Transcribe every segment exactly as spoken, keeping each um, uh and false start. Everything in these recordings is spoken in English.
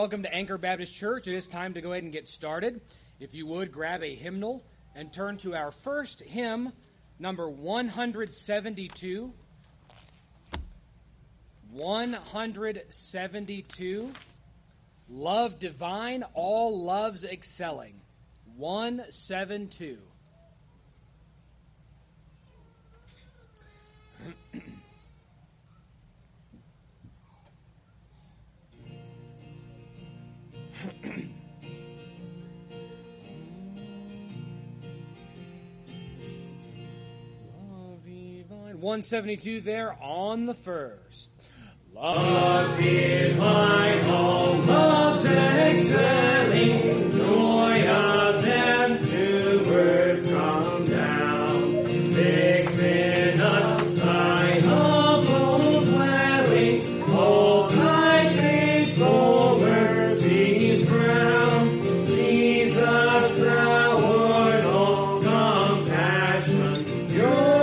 Welcome to Anchor Baptist Church. It is time to go ahead and get started. If you would, grab a hymnal and turn to our first hymn, number one seventy-two. one seventy-two. Love Divine, All Loves Excelling. one seventy-two. one seventy-two there on the first. Love divine, all loves excelling, joy of them to earth come down, fix in us thy humble dwelling, hold thy faithful mercies round. Jesus, thou art all compassion, pure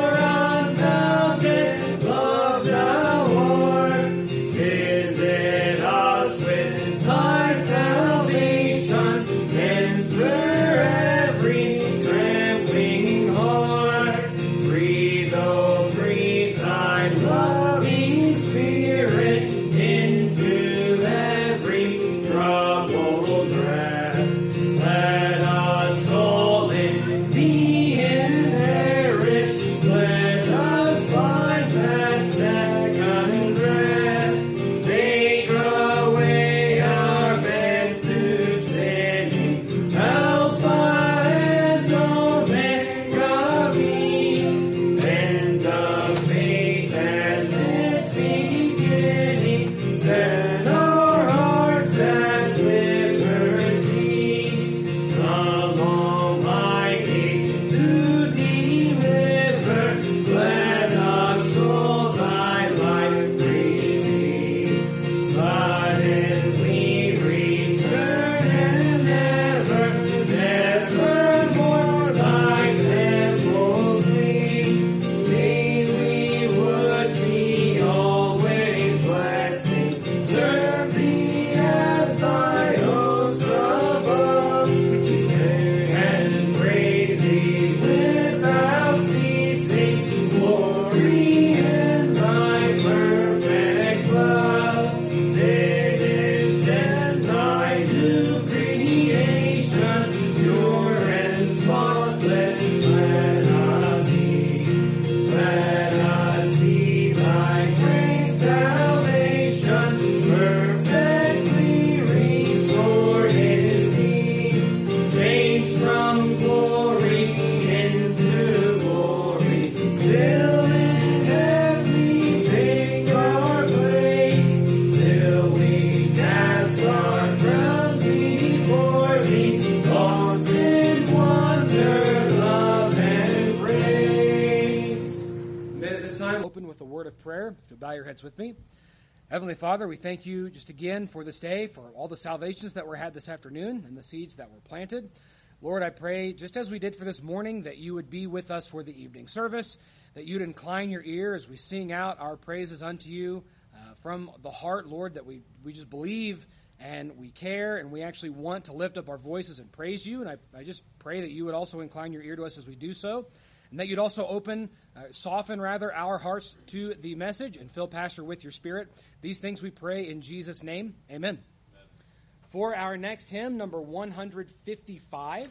with me. Heavenly Father, we thank you just again for this day, for all the salvations that were had this afternoon and the seeds that were planted. Lord, I pray, just as we did for this morning, that you would be with us for the evening service, that you'd incline your ear as we sing out our praises unto you uh, from the heart, Lord, that we, we just believe and we care and we actually want to lift up our voices and praise you. And I, I just pray that you would also incline your ear to us as we do so. And that you'd also open, uh, soften rather, our hearts to the message and fill Pastor with your Spirit. These things we pray in Jesus' name. Amen. Amen. For our next hymn, number one fifty-five,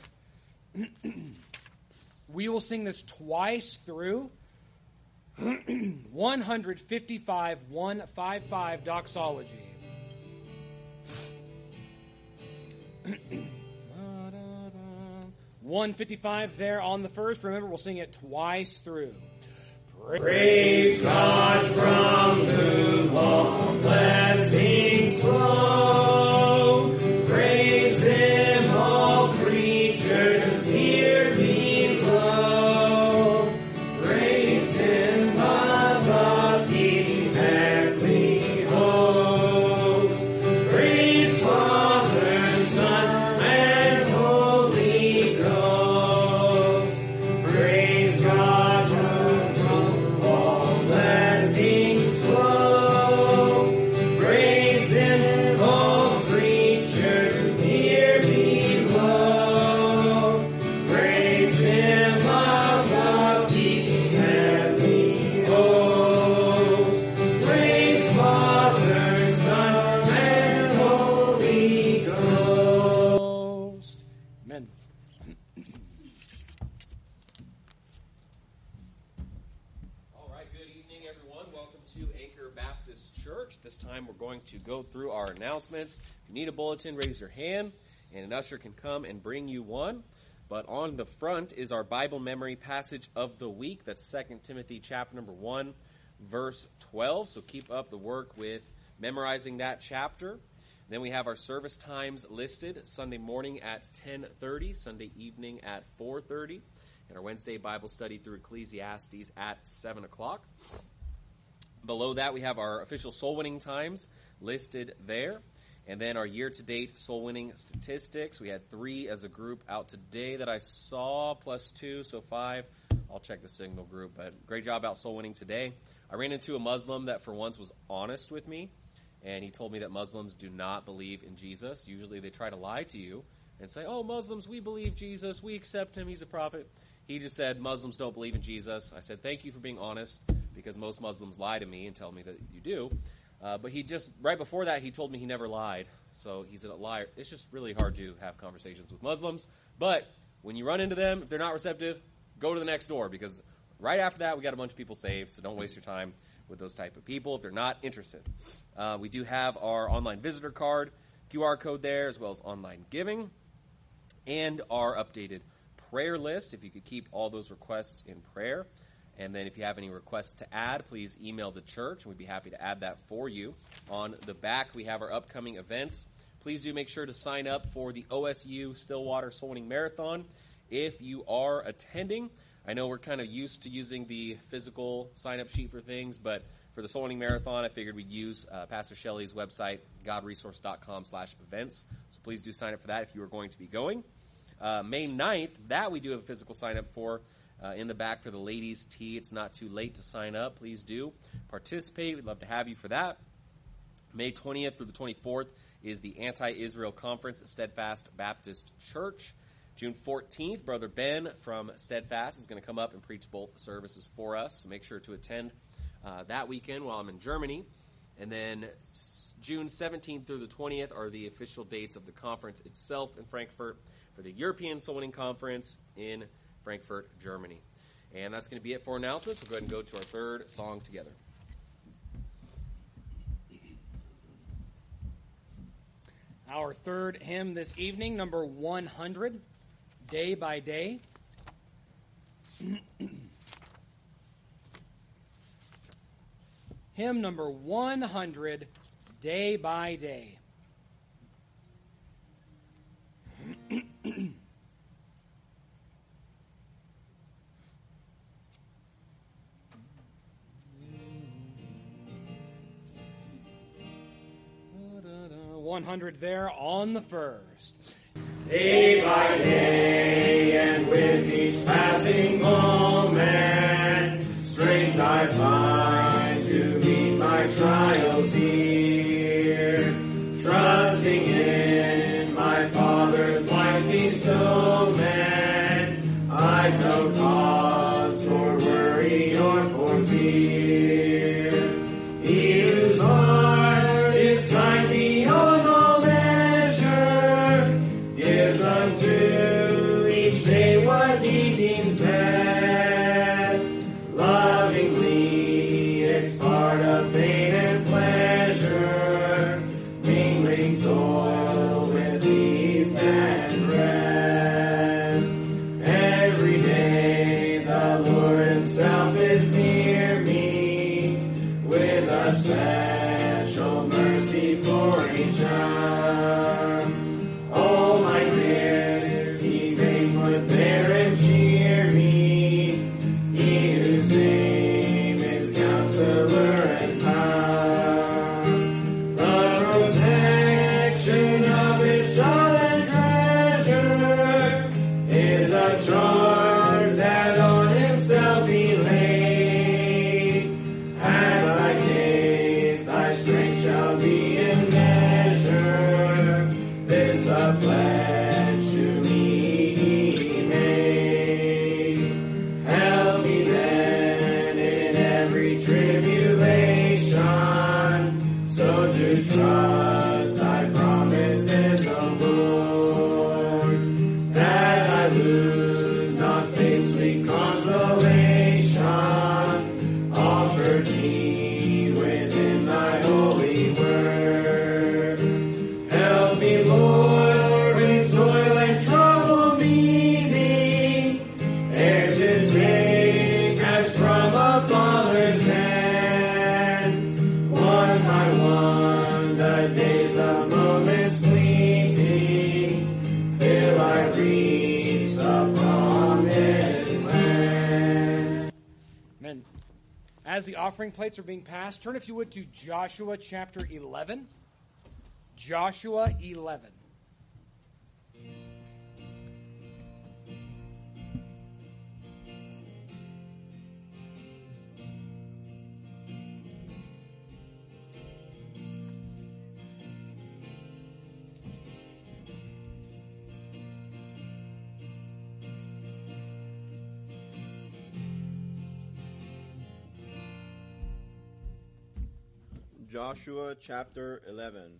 we will sing this twice through. one fifty-five, one fifty-five, Doxology. one fifty-five there on the first. Remember, we'll sing it twice through. Praise God from whom all blessings flow. Praise Him, all creatures here below. Praise Him above the heavenly hosts. Praise Father, Son, and Holy Ghost. Praise God from all blessings. to Anchor Baptist Church. This time we're going to go through our announcements. If you need a bulletin, raise your hand, and an usher can come and bring you one. But on the front is our Bible memory passage of the week. That's Second Timothy chapter number one, verse twelve. So keep up the work with memorizing that chapter. Then we have our service times listed: Sunday morning at ten thirty, Sunday evening at four thirty, and our Wednesday Bible study through Ecclesiastes at seven o'clock. Below that, we have our official soul winning times listed there. And then our year-to-date soul winning statistics. We had three as a group out today that I saw, plus two, so five. I'll check the signal group, but great job out soul winning today. I ran into a Muslim that for once was honest with me, and he told me that Muslims do not believe in Jesus. Usually they try to lie to you and say, oh, Muslims, we believe Jesus, we accept him, he's a prophet. He just said, Muslims don't believe in Jesus. I said, thank you for being honest, because most Muslims lie to me and tell me that you do. Uh, but he just, right before that, he told me he never lied. So he's a liar. It's just really hard to have conversations with Muslims. But when you run into them, if they're not receptive, go to the next door, because right after that, we got a bunch of people saved. So don't waste your time with those type of people if they're not interested. Uh, we do have our online visitor card, Q R code there, as well as online giving, and our updated prayer list, if you could keep all those requests in prayer. And then if you have any requests to add, please email the church, and we'd be happy to add that for you. On the back, we have our upcoming events. Please do make sure to sign up for the O S U Stillwater Soul Winning Marathon if you are attending. I know we're kind of used to using the physical sign-up sheet for things, but for the Soul Winning Marathon, I figured we'd use uh, Pastor Shelley's website, godresource.com slash events. So please do sign up for that if you are going to be going. Uh, May ninth, that we do have a physical sign-up for. Uh, in the back for the ladies' tea. It's not too late to sign up. Please do participate. We'd love to have you for that. May twentieth through the twenty-fourth is the Anti-Israel Conference at Steadfast Baptist Church. June fourteenth, Brother Ben from Steadfast is going to come up and preach both services for us. So make sure to attend uh, that weekend while I'm in Germany. And then June seventeenth through the twentieth are the official dates of the conference itself in Frankfurt for the European Soul Winning Conference in Frankfurt, Germany. And that's going to be it for announcements. We'll go ahead and go to our third song together. Our third hymn this evening, number one hundred, Day by Day. Hymn number one hundred, Day by Day. one hundred there on the first. Day by day, and with each passing moment, strength I find to meet my trials here. Trusting in my Father's wise bestowment, I've no cause for worry or for fear. He whose heart is kind beyond all measure gives unto each day what he deems best. Lovingly, it's part of pain and pleasure, mingling toil with ease and rest. Every day the Lord himself is near me, with a special mercy for each hour. All my cares he may put there and cheer me, he whose name is Counselor and Power. The protection of his child and treasure is a charge that on himself he laid. As I gaze, thy strength shall be in measure. This a pledge to me he made. Help me then in every tribulation, so to trust thy promises, O Lord, that I lose not faith's sweet consolation offered me mighty word. Help me, Lord, when toil and trouble meet me, ere to take as from a father's hand, one by one, the days, the moments fleeting, till I reach the promised land. Amen. As the offering plates are being passed, turn, if you would, to Joshua chapter eleven. Joshua eleven. Joshua chapter eleven.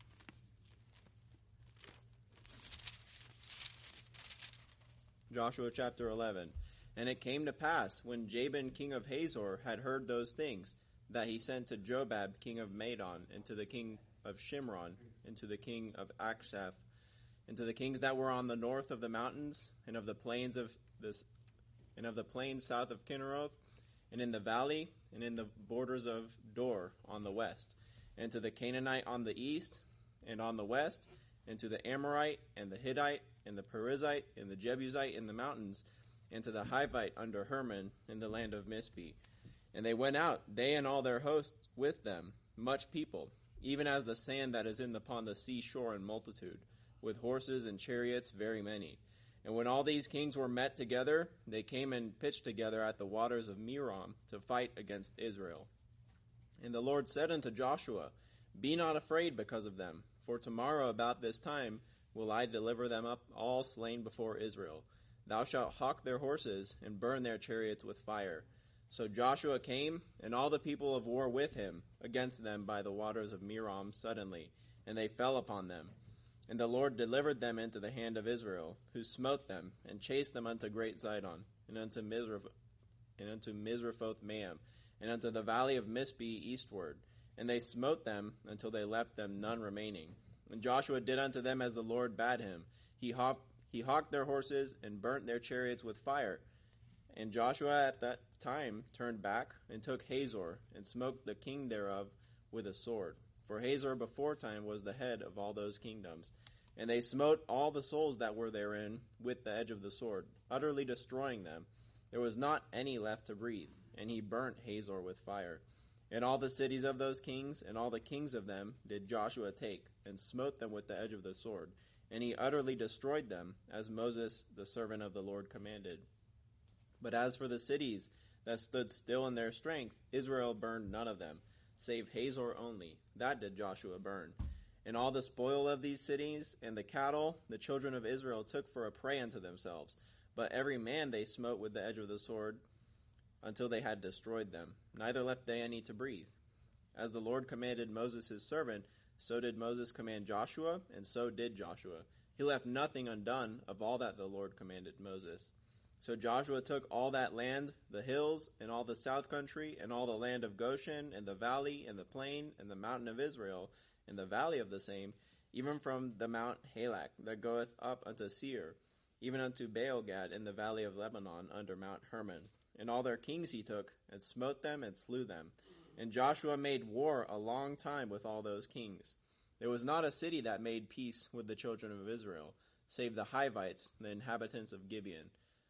Joshua chapter eleven. And it came to pass, when Jabin king of Hazor had heard those things, that he sent to Jobab king of Madon, and to the king of Shimron, and to the king of Akshaph, and to the kings that were on the north of the mountains, and of the plains of this, and of the plains south of Kinneroth, and in the valley, and in the borders of Dor on the west, and to the Canaanite on the east, and on the west, and to the Amorite, and the Hittite, and the Perizzite, and the Jebusite in the mountains, and to the Hivite under Hermon in the land of Mizpeh. And they went out, they and all their hosts with them, much people, even as the sand that is in upon the sea shore in multitude, with horses and chariots very many. And when all these kings were met together, they came and pitched together at the waters of Merom to fight against Israel. And the Lord said unto Joshua, Be not afraid because of them, for tomorrow about this time will I deliver them up all slain before Israel. Thou shalt hawk their horses, and burn their chariots with fire. So Joshua came, and all the people of war with him, against them by the waters of Merom suddenly, and they fell upon them. And the Lord delivered them into the hand of Israel, who smote them, and chased them unto great Zidon, and unto Mizraph- and unto Mizraphoth-Maim, and unto the valley of Mizpeh eastward. And they smote them until they left them none remaining. And Joshua did unto them as the Lord bade him. He hawked, he hawked their horses, and burnt their chariots with fire. And Joshua at that time turned back, and took Hazor, and smote the king thereof with a sword. For Hazor beforetime was the head of all those kingdoms. And they smote all the souls that were therein with the edge of the sword, utterly destroying them. There was not any left to breathe. And he burnt Hazor with fire. And all the cities of those kings, and all the kings of them, did Joshua take, and smote them with the edge of the sword. And he utterly destroyed them, as Moses the servant of the Lord commanded. But as for the cities that stood still in their strength, Israel burned none of them, save Hazor only. That did Joshua burn. And all the spoil of these cities, and the cattle, the children of Israel took for a prey unto themselves. But every man they smote with the edge of the sword, until they had destroyed them. Neither left they any to breathe. As the Lord commanded Moses his servant, so did Moses command Joshua, and so did Joshua. He left nothing undone of all that the Lord commanded Moses. So Joshua took all that land, the hills, and all the south country, and all the land of Goshen, and the valley, and the plain, and the mountain of Israel, and the valley of the same, even from the Mount Halak that goeth up unto Seir, even unto Baalgad in the valley of Lebanon under Mount Hermon. And all their kings he took, and smote them, and slew them. And Joshua made war a long time with all those kings. There was not a city that made peace with the children of Israel, save the Hivites, the inhabitants of Gibeon.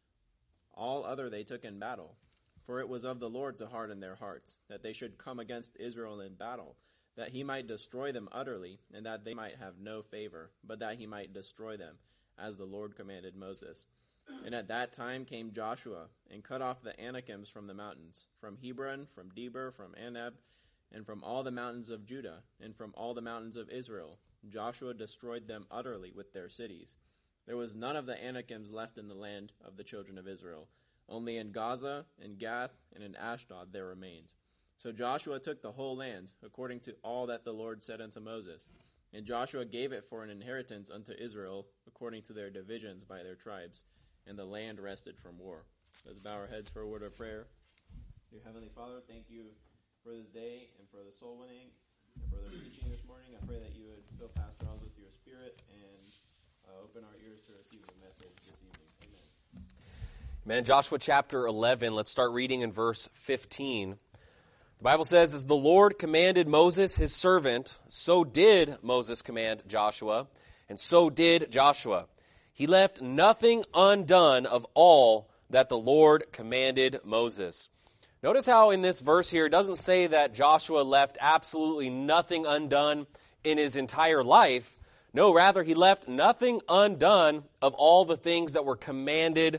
All other they took in battle. For it was of the Lord to harden their hearts, that they should come against Israel in battle, that he might destroy them utterly, and that they might have no favor, but that he might destroy them, as the Lord commanded Moses. And at that time came Joshua, and cut off the Anakims from the mountains, from Hebron, from Debir, from Anab, and from all the mountains of Judah, and from all the mountains of Israel. Joshua destroyed them utterly with their cities. There was none of the Anakims left in the land of the children of Israel. Only in Gaza, in Gath, and in Ashdod there remained. So Joshua took the whole land, according to all that the Lord said unto Moses. And Joshua gave it for an inheritance unto Israel, according to their divisions by their tribes. And the land rested from war. Let's bow our heads for a word of prayer. Dear Heavenly Father, thank you for this day and for the soul winning and for the preaching this morning. I pray that you would fill Pastor Oz with your spirit and uh, open our ears to receive the message this evening. Amen. Amen. Joshua chapter eleven, let's start reading in verse fifteen. The Bible says, as the Lord commanded Moses, his servant, so did Moses command Joshua, and so did Joshua. He left nothing undone of all that the Lord commanded Moses. Notice how in this verse here, it doesn't say that Joshua left absolutely nothing undone in his entire life. No, rather, he left nothing undone of all the things that were commanded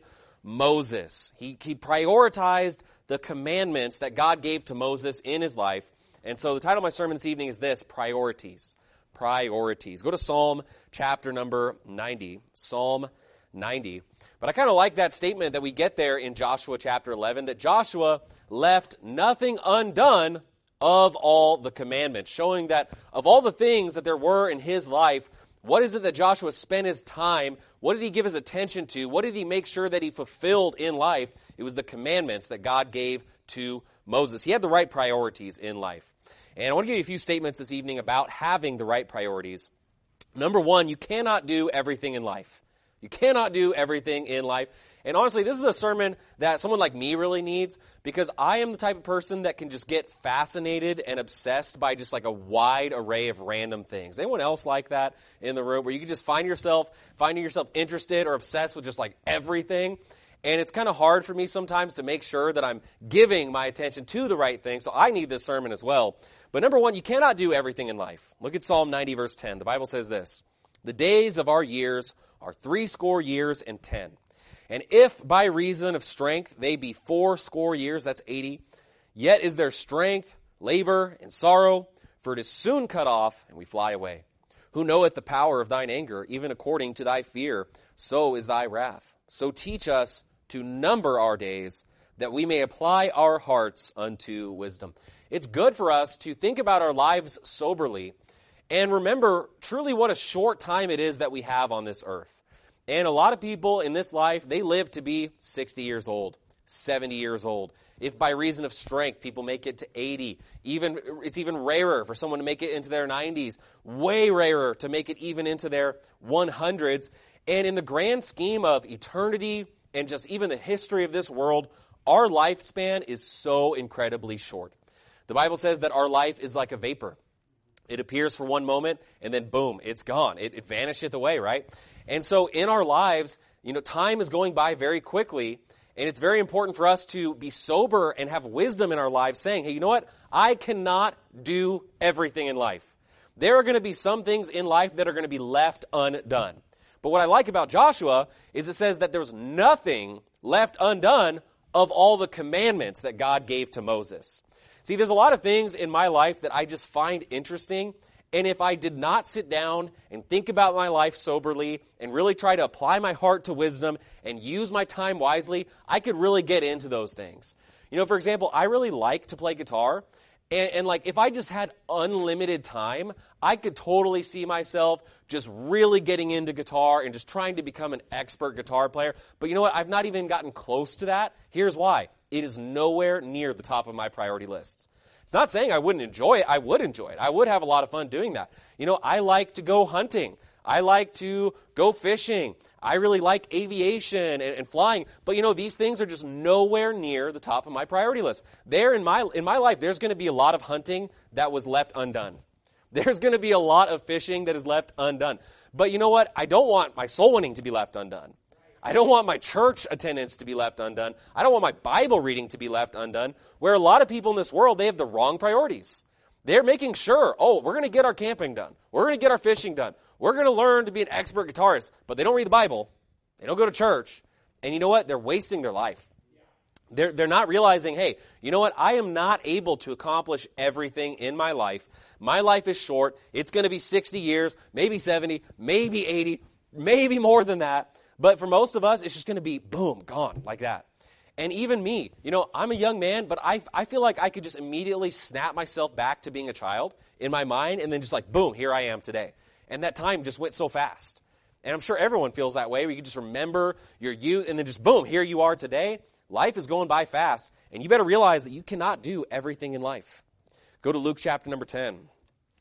Moses. He, he prioritized the commandments that God gave to Moses in his life. And so the title of my sermon this evening is this, Priorities. Priorities. Go to Psalm chapter number ninety. Psalm ninety. But I kind of like that statement that we get there in Joshua chapter eleven, that Joshua left nothing undone of all the commandments, showing that of all the things that there were in his life, what is it that Joshua spent his time, what did he give his attention to, what did he make sure that he fulfilled in life? It was the commandments that God gave to Moses. He had the right priorities in life. And I want to give you a few statements this evening about having the right priorities. Number one, you cannot do everything in life. You cannot do everything in life. And honestly, this is a sermon that someone like me really needs, because I am the type of person that can just get fascinated and obsessed by just like a wide array of random things. Anyone else like that in the room, where you can just find yourself, finding yourself interested or obsessed with just like everything? And it's kind of hard for me sometimes to make sure that I'm giving my attention to the right thing. So I need this sermon as well. But number one, you cannot do everything in life. Look at Psalm ninety, verse ten. The Bible says this, the days of our years are threescore years and ten. And if by reason of strength they be fourscore years, that's eighty, yet is their strength, labor, and sorrow, for it is soon cut off, and we fly away. Who knoweth the power of thine anger, even according to thy fear, so is thy wrath. So teach us to number our days, that we may apply our hearts unto wisdom. It's good for us to think about our lives soberly and remember truly what a short time it is that we have on this earth. And a lot of people in this life, they live to be sixty years old, seventy years old. If by reason of strength, people make it to eighty. Even, it's even rarer for someone to make it into their nineties. Way rarer to make it even into their hundreds. And in the grand scheme of eternity and just even the history of this world, our lifespan is so incredibly short. The Bible says that our life is like a vapor. It appears for one moment, and then boom, it's gone. It, it vanisheth away, right? And so in our lives, you know, time is going by very quickly, and it's very important for us to be sober and have wisdom in our lives, saying, hey, you know what? I cannot do everything in life. There are going to be some things in life that are going to be left undone. But what I like about Joshua is it says that there's nothing left undone of all the commandments that God gave to Moses. See, there's a lot of things in my life that I just find interesting, and if I did not sit down and think about my life soberly and really try to apply my heart to wisdom and use my time wisely, I could really get into those things. You know, for example, I really like to play guitar, and, and like if I just had unlimited time, I could totally see myself just really getting into guitar and just trying to become an expert guitar player. But you know what? I've not even gotten close to that. Here's why. It is nowhere near the top of my priority lists. It's not saying I wouldn't enjoy it. I would enjoy it. I would have a lot of fun doing that. You know, I like to go hunting. I like to go fishing. I really like aviation and, and flying. But, you know, these things are just nowhere near the top of my priority list. There in my in my life, there's going to be a lot of hunting that was left undone. There's going to be a lot of fishing that is left undone. But you know what? I don't want my soul winning to be left undone. I don't want my church attendance to be left undone. I don't want my Bible reading to be left undone, where a lot of people in this world, they have the wrong priorities. They're making sure, oh, we're going to get our camping done. We're going to get our fishing done. We're going to learn to be an expert guitarist. But they don't read the Bible. They don't go to church. And you know what? They're wasting their life. They're, they're not realizing, hey, you know what? I am not able to accomplish everything in my life. My life is short. It's going to be sixty years, maybe seventy, maybe eighty, maybe more than that. But for most of us, it's just going to be, boom, gone, like that. And even me, you know, I'm a young man, but I I feel like I could just immediately snap myself back to being a child in my mind, and then just like, boom, here I am today. And that time just went so fast. And I'm sure everyone feels that way, where you can just remember your youth, and then just, boom, here you are today. Life is going by fast, and you better realize that you cannot do everything in life. Go to Luke chapter number ten.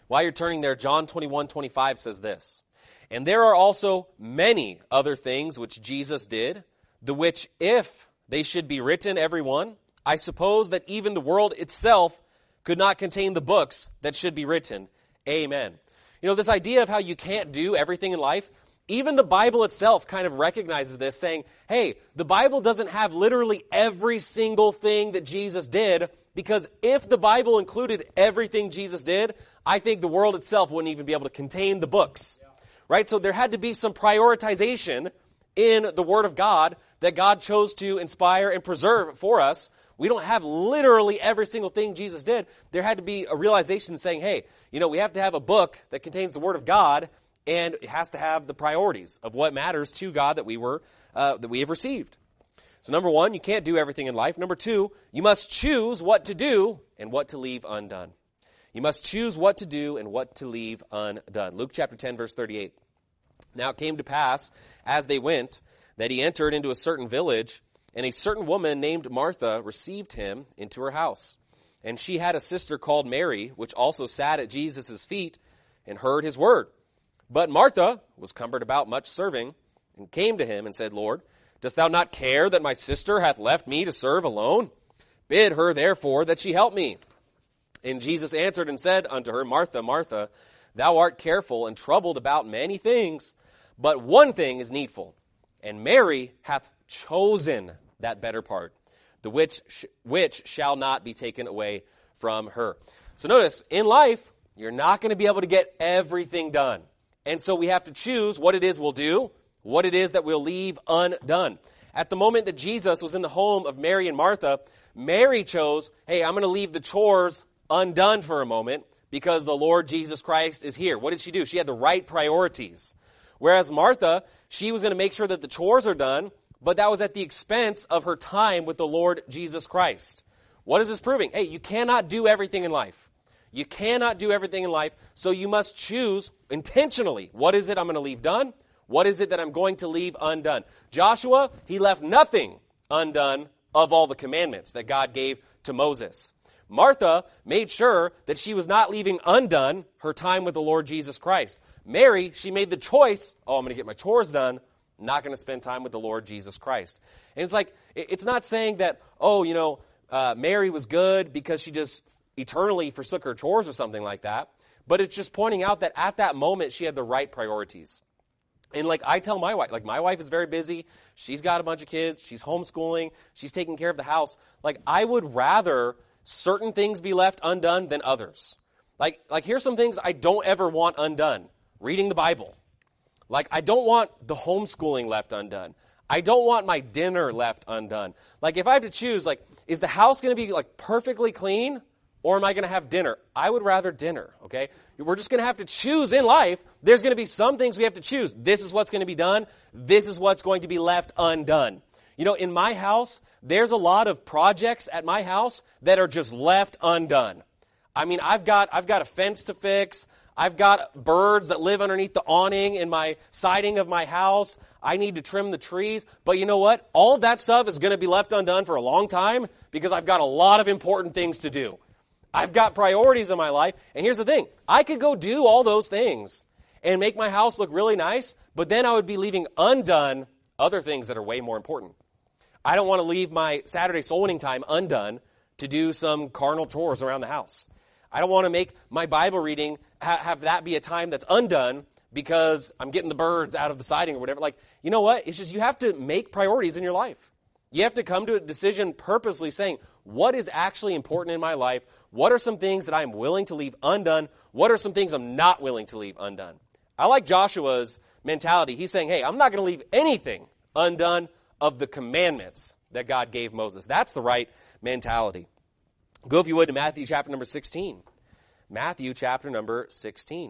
While you're turning there, John twenty-one twenty-five says this, "And there are also many other things which Jesus did, the which if they should be written every one, I suppose that even the world itself could not contain the books that should be written. Amen." You know, this idea of how you can't do everything in life, even the Bible itself kind of recognizes this, saying, hey, the Bible doesn't have literally every single thing that Jesus did, because if the Bible included everything Jesus did, I think the world itself wouldn't even be able to contain the books. Yeah. Right? So there had to be some prioritization in the Word of God that God chose to inspire and preserve for us. We don't have literally every single thing Jesus did. There had to be a realization saying, hey, you know, we have to have a book that contains the Word of God, and it has to have the priorities of what matters to God that we were uh, that we have received. So number one, you can't do everything in life. Number two, you must choose what to do and what to leave undone. You must choose what to do and what to leave undone. Luke chapter ten, verse thirty-eight. "Now it came to pass, as they went, that he entered into a certain village, and a certain woman named Martha received him into her house. And she had a sister called Mary, which also sat at Jesus' feet and heard his word. But Martha was cumbered about much serving, and came to him and said, Lord, dost thou not care that my sister hath left me to serve alone? Bid her therefore that she help me. And Jesus answered and said unto her, Martha, Martha, thou art careful and troubled about many things, but one thing is needful. And Mary hath chosen that better part, the which sh- which shall not be taken away from her." So notice, in life, you're not going to be able to get everything done. And so we have to choose what it is we'll do, what it is that we'll leave undone. At the moment that Jesus was in the home of Mary and Martha, Mary chose, hey, I'm going to leave the chores undone for a moment because the Lord Jesus Christ is here. What did she do? She had the right priorities. Whereas Martha, she was going to make sure that the chores are done, but that was at the expense of her time with the Lord Jesus Christ. What is this proving? Hey, you cannot do everything in life. You cannot do everything in life, so you must choose intentionally. What is it I'm going to leave done? What is it that I'm going to leave undone? Joshua, he left nothing undone of all the commandments that God gave to Moses. Martha made sure that she was not leaving undone her time with the Lord Jesus Christ. Mary, she made the choice, oh, I'm going to get my chores done, not going to spend time with the Lord Jesus Christ. And it's like, it's not saying that, oh, you know, uh, Mary was good because she just eternally forsook her chores or something like that. But it's just pointing out that at that moment, she had the right priorities. And like I tell my wife, like my wife is very busy. She's got a bunch of kids. She's homeschooling. She's taking care of the house. Like I would rather certain things be left undone than others. Like, like here's some things I don't ever want undone. Reading the Bible. Like, I don't want the homeschooling left undone. I don't want my dinner left undone. Like, if I have to choose, like, is the house going to be, like, perfectly clean, or am I going to have dinner? I would rather dinner, okay? We're just going to have to choose in life. There's going to be some things we have to choose. This is what's going to be done. This is what's going to be left undone. You know, in my house, there's a lot of projects at my house that are just left undone. I mean, I've got I've got a fence to fix. I've got birds that live underneath the awning in my siding of my house. I need to trim the trees. But you know what? All of that stuff is going to be left undone for a long time because I've got a lot of important things to do. I've got priorities in my life. And here's the thing. I could go do all those things and make my house look really nice, but then I would be leaving undone other things that are way more important. I don't want to leave my Saturday soul winning time undone to do some carnal chores around the house. I don't want to make my Bible reading, ha- have that be a time that's undone because I'm getting the birds out of the siding or whatever. Like, you know what? It's just you have to make priorities in your life. You have to come to a decision purposely saying, what is actually important in my life? What are some things that I'm willing to leave undone? What are some things I'm not willing to leave undone? I like Joshua's mentality. He's saying, hey, I'm not going to leave anything undone of the commandments that God gave Moses. That's the right mentality. Go, if you would, to Matthew chapter number sixteen. Matthew chapter number sixteen.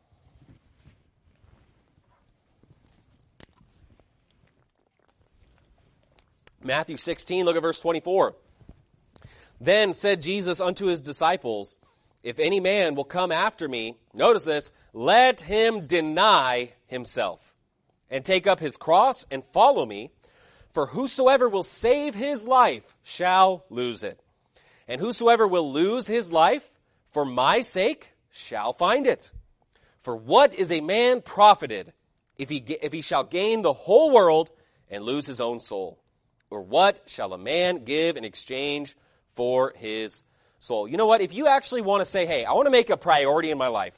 Matthew sixteen, look at verse twenty-four. Then said Jesus unto his disciples, if any man will come after me, notice this, let him deny himself, and take up his cross and follow me. For whosoever will save his life shall lose it. And whosoever will lose his life for my sake shall find it. For what is a man profited if he, if he shall gain the whole world and lose his own soul? Or what shall a man give in exchange for his soul? You know what? If you actually want to say, hey, I want to make a priority in my life.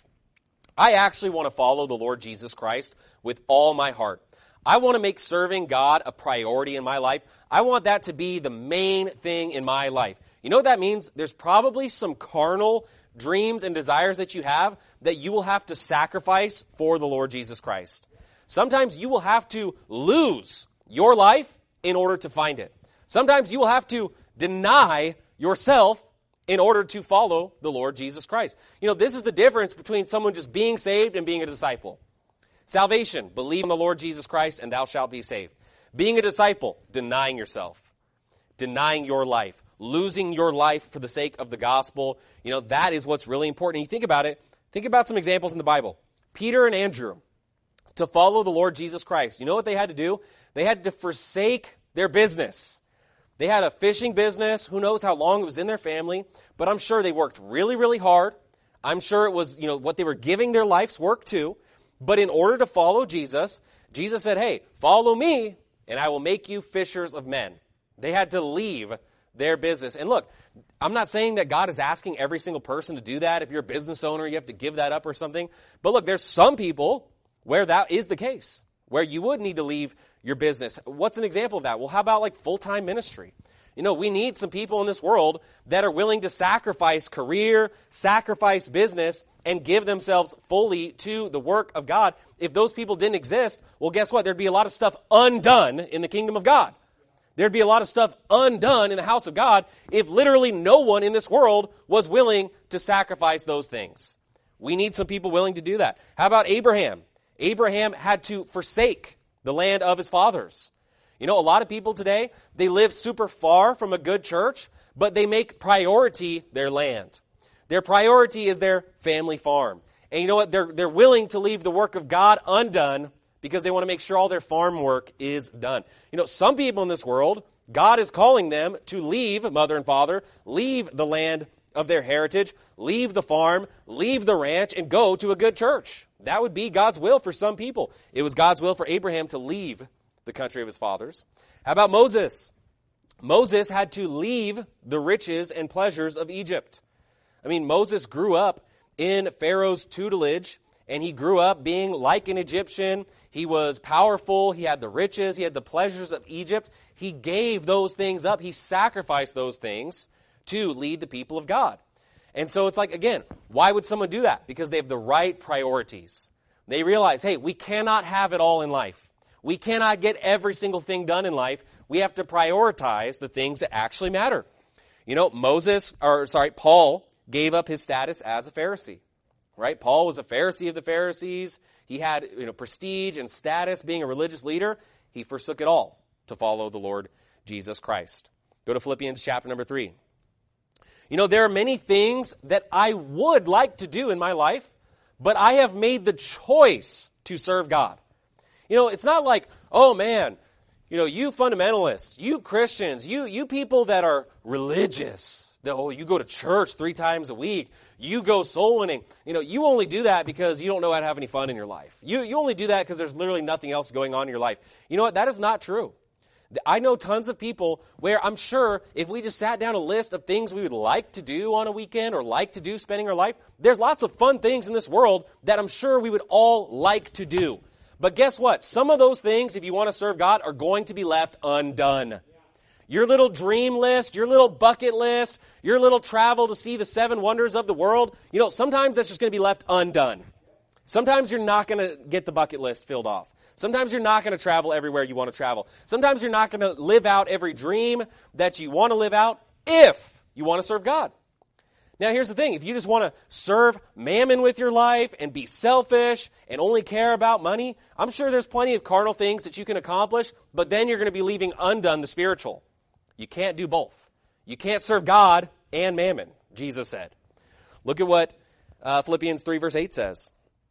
I actually want to follow the Lord Jesus Christ with all my heart. I want to make serving God a priority in my life. I want that to be the main thing in my life. You know what that means? There's probably some carnal dreams and desires that you have that you will have to sacrifice for the Lord Jesus Christ. Sometimes you will have to lose your life in order to find it. Sometimes you will have to deny yourself in order to follow the Lord Jesus Christ. You know, this is the difference between someone just being saved and being a disciple. Salvation, believe in the Lord Jesus Christ and thou shalt be saved. Being a disciple, denying yourself, denying your life, losing your life for the sake of the gospel. You know, that is what's really important. And you think about it, think about some examples in the Bible. Peter and Andrew, to follow the Lord Jesus Christ, you know what they had to do? They had to forsake their business. They had a fishing business. Who knows how long it was in their family, but I'm sure they worked really, really hard. I'm sure it was, you know, what they were giving their life's work to. But in order to follow Jesus, Jesus said, hey, follow me, and I will make you fishers of men. They had to leave their business. And look, I'm not saying that God is asking every single person to do that. If you're a business owner, you have to give that up or something. But look, there's some people where that is the case, where you would need to leave your business. What's an example of that? Well, how about like full-time ministry? You know, we need some people in this world that are willing to sacrifice career, sacrifice business, and give themselves fully to the work of God. If those people didn't exist, well, guess what? There'd be a lot of stuff undone in the kingdom of God. There'd be a lot of stuff undone in the house of God if literally no one in this world was willing to sacrifice those things. We need some people willing to do that. How about Abraham? Abraham had to forsake the land of his fathers. You know, a lot of people today, they live super far from a good church, but they make priority their land. Their priority is their family farm. And you know what? They're, they're willing to leave the work of God undone because they want to make sure all their farm work is done. You know, some people in this world, God is calling them to leave mother and father, leave the land of their heritage, leave the farm, leave the ranch, and go to a good church. That would be God's will for some people. It was God's will for Abraham to leave the country of his fathers. How about Moses? Moses had to leave the riches and pleasures of Egypt. I mean, Moses grew up in Pharaoh's tutelage, and he grew up being like an Egyptian. He was powerful. He had the riches. He had the pleasures of Egypt. He gave those things up. He sacrificed those things to lead the people of God. And so it's like, again, why would someone do that? Because they have the right priorities. They realize, hey, we cannot have it all in life. We cannot get every single thing done in life. We have to prioritize the things that actually matter. You know, Moses, or sorry, Paul gave up his status as a Pharisee, right? Paul was a Pharisee of the Pharisees. He had, you know, prestige and status being a religious leader. He forsook it all to follow the Lord Jesus Christ. Go to Philippians chapter number three. You know, there are many things that I would like to do in my life, but I have made the choice to serve God. You know, it's not like, oh man, you know, you fundamentalists, you Christians, you you people that are religious, that, oh, you go to church three times a week, you go soul winning. You know, you only do that because you don't know how to have any fun in your life. You, you only do that because there's literally nothing else going on in your life. You know what? That is not true. I know tons of people where I'm sure if we just sat down a list of things we would like to do on a weekend or like to do spending our life, there's lots of fun things in this world that I'm sure we would all like to do. But guess what? Some of those things, if you want to serve God, are going to be left undone. Your little dream list, your little bucket list, your little travel to see the seven wonders of the world, you know, sometimes that's just going to be left undone. Sometimes you're not going to get the bucket list filled off. Sometimes you're not going to travel everywhere you want to travel. Sometimes you're not going to live out every dream that you want to live out if you want to serve God. Now, here's the thing. If you just want to serve mammon with your life and be selfish and only care about money, I'm sure there's plenty of carnal things that you can accomplish, but then you're going to be leaving undone the spiritual. You can't do both. You can't serve God and mammon, Jesus said. Look at what uh, Philippians three verse eight says.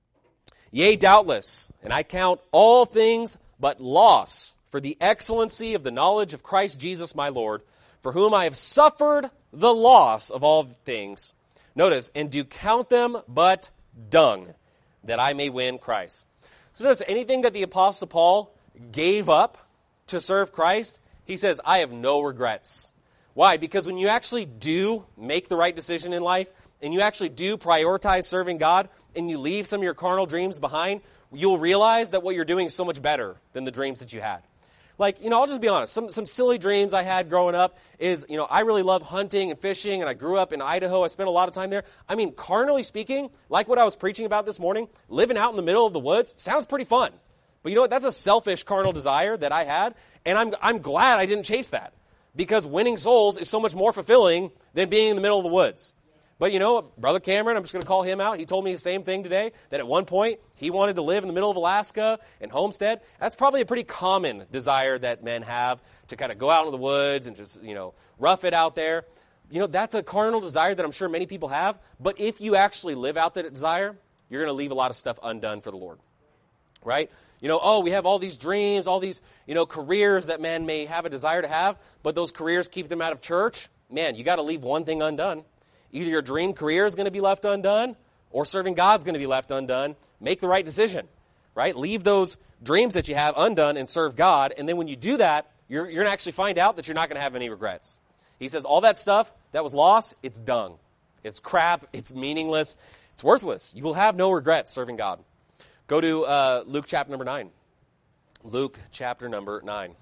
Yea, doubtless, and I count all things but loss for the excellency of the knowledge of Christ Jesus my Lord, for whom I have suffered the loss of all things, Notice, and do count them but dung, that I may win Christ. So notice, anything that the Apostle Paul gave up to serve Christ, he says, I have no regrets. Why? Because when you actually do make the right decision in life, and you actually do prioritize serving God, and you leave some of your carnal dreams behind, you'll realize that what you're doing is so much better than the dreams that you had. Like, you know, I'll just be honest. Some some silly dreams I had growing up is, you know, I really love hunting and fishing, and I grew up in Idaho. I spent a lot of time there. I mean, carnally speaking, like what I was preaching about this morning, living out in the middle of the woods sounds pretty fun. But you know what? That's a selfish carnal desire that I had, and I'm I'm glad I didn't chase that, because winning souls is so much more fulfilling than being in the middle of the woods. But you know, Brother Cameron, I'm just going to call him out. He told me the same thing today, that at one point he wanted to live in the middle of Alaska and homestead. That's probably a pretty common desire that men have, to kind of go out into the woods and just, you know, rough it out there. You know, that's a carnal desire that I'm sure many people have. But if you actually live out that desire, you're going to leave a lot of stuff undone for the Lord, right? You know, oh, we have all these dreams, all these, you know, careers that men may have a desire to have, but those careers keep them out of church. Man, you got to leave one thing undone. Either your dream career is going to be left undone, or serving God's going to be left undone. Make the right decision, right? Leave those dreams that you have undone and serve God. And then when you do that, you're, you're going to actually find out that you're not going to have any regrets. He says all that stuff that was lost, it's dung. It's crap. It's meaningless. It's worthless. You will have no regrets serving God. Go to uh, Luke chapter number nine. Luke chapter number nine.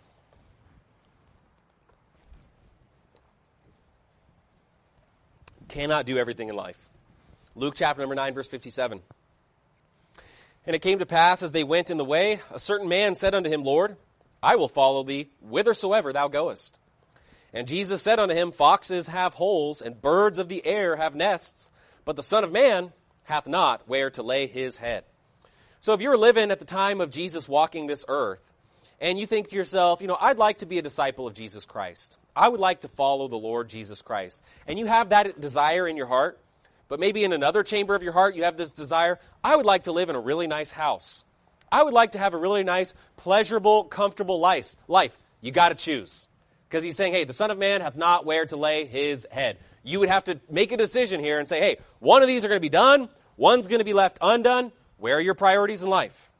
Cannot do everything in life. Luke chapter number nine, verse fifty-seven. And it came to pass, as they went in the way, a certain man said unto him, Lord, I will follow thee whithersoever thou goest. And Jesus said unto him, Foxes have holes, and birds of the air have nests, but the Son of Man hath not where to lay his head. So if you were living at the time of Jesus walking this earth, and you think to yourself, you know, I'd like to be a disciple of Jesus Christ. I would like to follow the Lord Jesus Christ. And you have that desire in your heart, but maybe in another chamber of your heart you have this desire, I would like to live in a really nice house. I would like to have a really nice, pleasurable, comfortable life. Life. You got to choose. Because he's saying, hey, the Son of Man hath not where to lay his head. You would have to make a decision here and say, hey, one of these are going to be done, one's going to be left undone. Where are your priorities in life?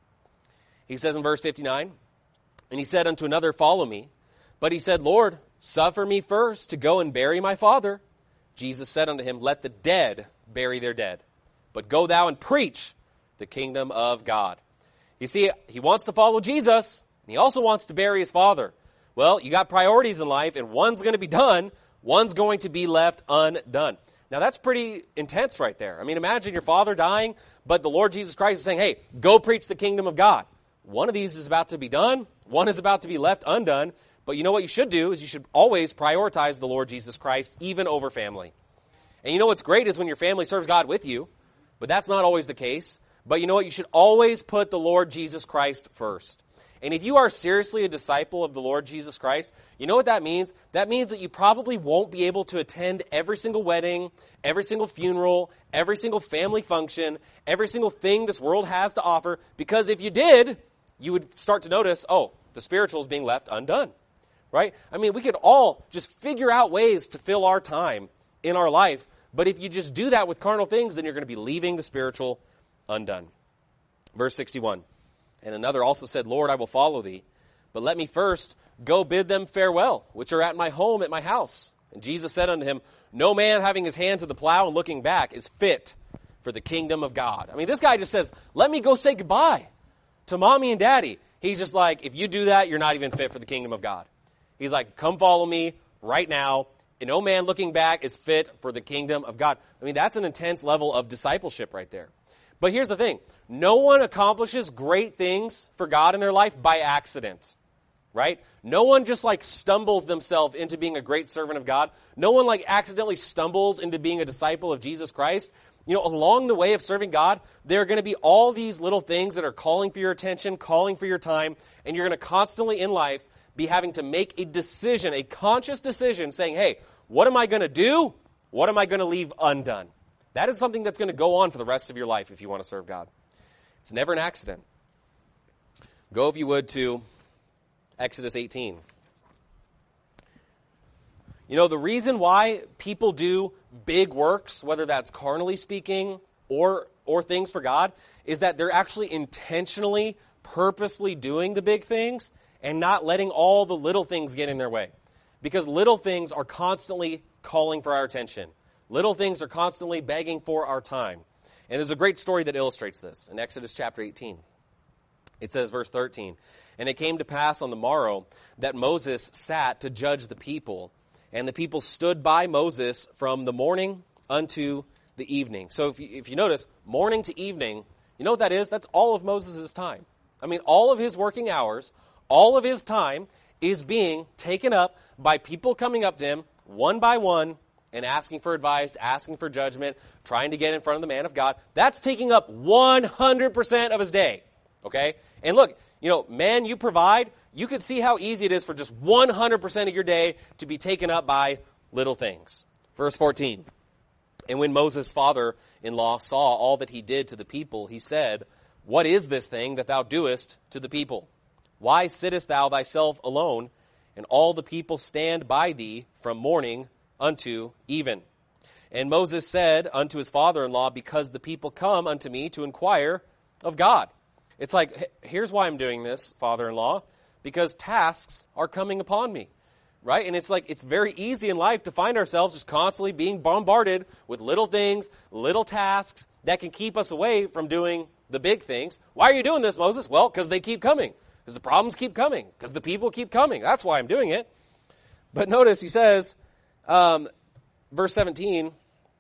He says in verse fifty-nine, and he said unto another, Follow me. But he said, Lord, suffer me first to go and bury my father. Jesus said unto him, Let the dead bury their dead, but go thou and preach the kingdom of God. You see, he wants to follow Jesus, and he also wants to bury his father. Well, you got priorities in life, and one's going to be done, one's going to be left undone. Now, that's pretty intense right there. I mean, imagine your father dying, but the Lord Jesus Christ is saying, hey, go preach the kingdom of God. One of these is about to be done, one is about to be left undone, but you know what you should do is you should always prioritize the Lord Jesus Christ, even over family. And you know what's great is when your family serves God with you, but that's not always the case. But you know what? You should always put the Lord Jesus Christ first. And if you are seriously a disciple of the Lord Jesus Christ, you know what that means? That means that you probably won't be able to attend every single wedding, every single funeral, every single family function, every single thing this world has to offer, because if you did, you would start to notice, oh, the spiritual is being left undone, right? I mean, we could all just figure out ways to fill our time in our life, but if you just do that with carnal things, then you're going to be leaving the spiritual undone. Verse sixty-one. And another also said, Lord, I will follow thee, but let me first go bid them farewell, which are at my home, at my house. And Jesus said unto him, no man having his hand to the plow and looking back is fit for the kingdom of God. I mean, this guy just says, let me go say goodbye to mommy and daddy. He's just like, if you do that, you're not even fit for the kingdom of God. He's like, come follow me right now. And no man looking back is fit for the kingdom of God. I mean, that's an intense level of discipleship right there. But here's the thing. No one accomplishes great things for God in their life by accident, right? No one just like stumbles themselves into being a great servant of God. No one like accidentally stumbles into being a disciple of Jesus Christ. You know, along the way of serving God, there are going to be all these little things that are calling for your attention, calling for your time, and you're going to constantly in life be having to make a decision, a conscious decision saying, hey, what am I going to do? What am I going to leave undone? That is something that's going to go on for the rest of your life if you want to serve God. It's never an accident. Go, if you would, to Exodus eighteen. You know, the reason why people do big works, whether that's carnally speaking or or things for God, is that they're actually intentionally, purposely doing the big things and not letting all the little things get in their way. Because little things are constantly calling for our attention. Little things are constantly begging for our time. And there's a great story that illustrates this in Exodus chapter eighteen. It says, verse thirteen, "And it came to pass on the morrow that Moses sat to judge the people, and the people stood by Moses from the morning unto the evening." So if you, if you notice, morning to evening, you know what that is? That's all of Moses' time. I mean, all of his working hours, all of his time is being taken up by people coming up to him one by one and asking for advice, asking for judgment, trying to get in front of the man of God. That's taking up one hundred percent of his day, okay? And look, you know, man, you provide, you can see how easy it is for just one hundred percent of your day to be taken up by little things. Verse fourteen, "And when Moses' father-in-law saw all that he did to the people, he said, What is this thing that thou doest to the people? Why sittest thou thyself alone, and all the people stand by thee from morning unto even? And Moses said unto his father-in-law, Because the people come unto me to inquire of God." It's like, here's why I'm doing this, father-in-law, because tasks are coming upon me, right? And it's like, it's very easy in life to find ourselves just constantly being bombarded with little things, little tasks that can keep us away from doing the big things. Why are you doing this, Moses? Well, because they keep coming, because the problems keep coming, because the people keep coming. That's why I'm doing it. But notice he says, um, verse seventeen,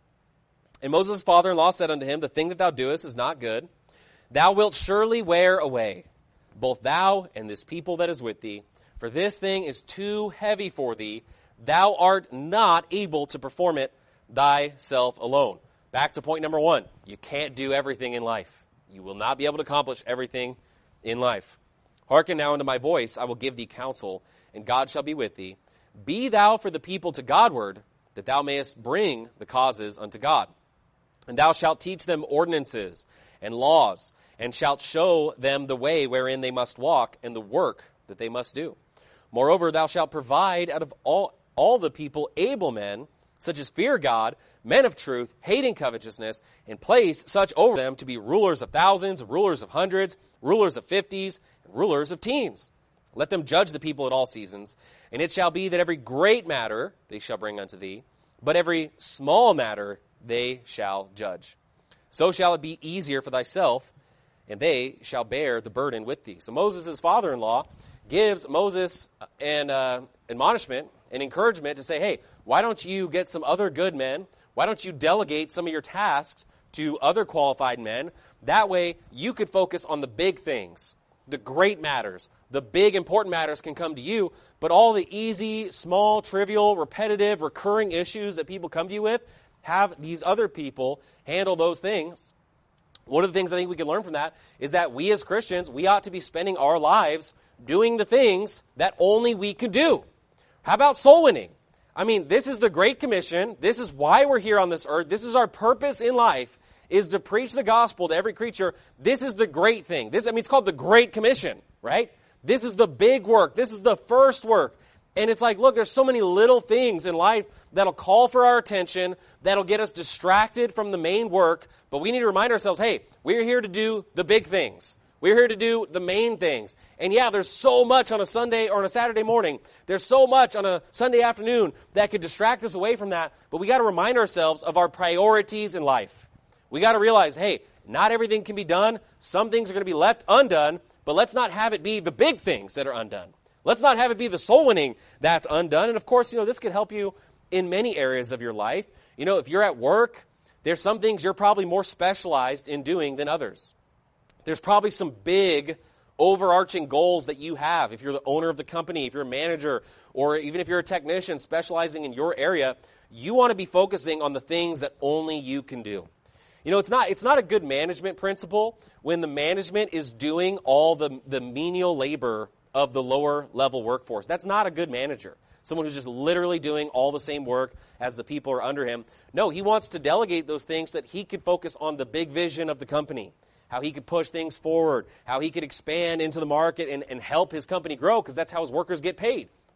"And Moses' father-in-law said unto him, The thing that thou doest is not good. Thou wilt surely wear away, both thou and this people that is with thee. For this thing is too heavy for thee. Thou art not able to perform it thyself alone." Back to point number one. You can't do everything in life. You will not be able to accomplish everything in life. "Hearken now unto my voice. I will give thee counsel, and God shall be with thee. Be thou for the people to Godward, that thou mayest bring the causes unto God. And thou shalt teach them ordinances and laws, and shalt show them the way wherein they must walk, and the work that they must do. Moreover, thou shalt provide out of all, all the people able men, such as fear God, men of truth, hating covetousness, and place such over them to be rulers of thousands, rulers of hundreds, rulers of fifties, and rulers of teens. Let them judge the people at all seasons. And it shall be that every great matter they shall bring unto thee, but every small matter they shall judge. So shall it be easier for thyself, and they shall bear the burden with thee." So Moses' father-in-law gives Moses an uh, admonishment, an encouragement to say, hey, why don't you get some other good men? Why don't you delegate some of your tasks to other qualified men? That way you could focus on the big things, the great matters. The big, important matters can come to you, but all the easy, small, trivial, repetitive, recurring issues that people come to you with, have these other people handle those things. One of the things I think we can learn from that is that we as Christians, we ought to be spending our lives doing the things that only we can do. How about soul winning? I mean, this is the Great Commission. This is why we're here on this earth. This is our purpose in life, is to preach the gospel to every creature. This is the great thing. This, I mean, it's called the Great Commission, right? This is the big work. This is the first work. And it's like, look, there's so many little things in life that'll call for our attention, that'll get us distracted from the main work, but we need to remind ourselves, hey, we're here to do the big things. We're here to do the main things. And yeah, there's so much on a Sunday or on a Saturday morning. There's so much on a Sunday afternoon that could distract us away from that, but we got to remind ourselves of our priorities in life. We got to realize, hey, not everything can be done. Some things are going to be left undone, but let's not have it be the big things that are undone. Let's not have it be the soul winning that's undone. And of course, you know, this could help you in many areas of your life. You know, if you're at work, there's some things you're probably more specialized in doing than others. There's probably some big overarching goals that you have. If you're the owner of the company, if you're a manager, or even if you're a technician specializing in your area, you want to be focusing on the things that only you can do. You know, it's not it's not a good management principle when the management is doing all the, the menial labor of the lower level workforce. That's not a good manager. Someone who's just literally doing all the same work as the people are under him. No, he wants to delegate those things so that he could focus on the big vision of the company, how he could push things forward, how he could expand into the market and, and help his company grow, because that's how his workers get paid,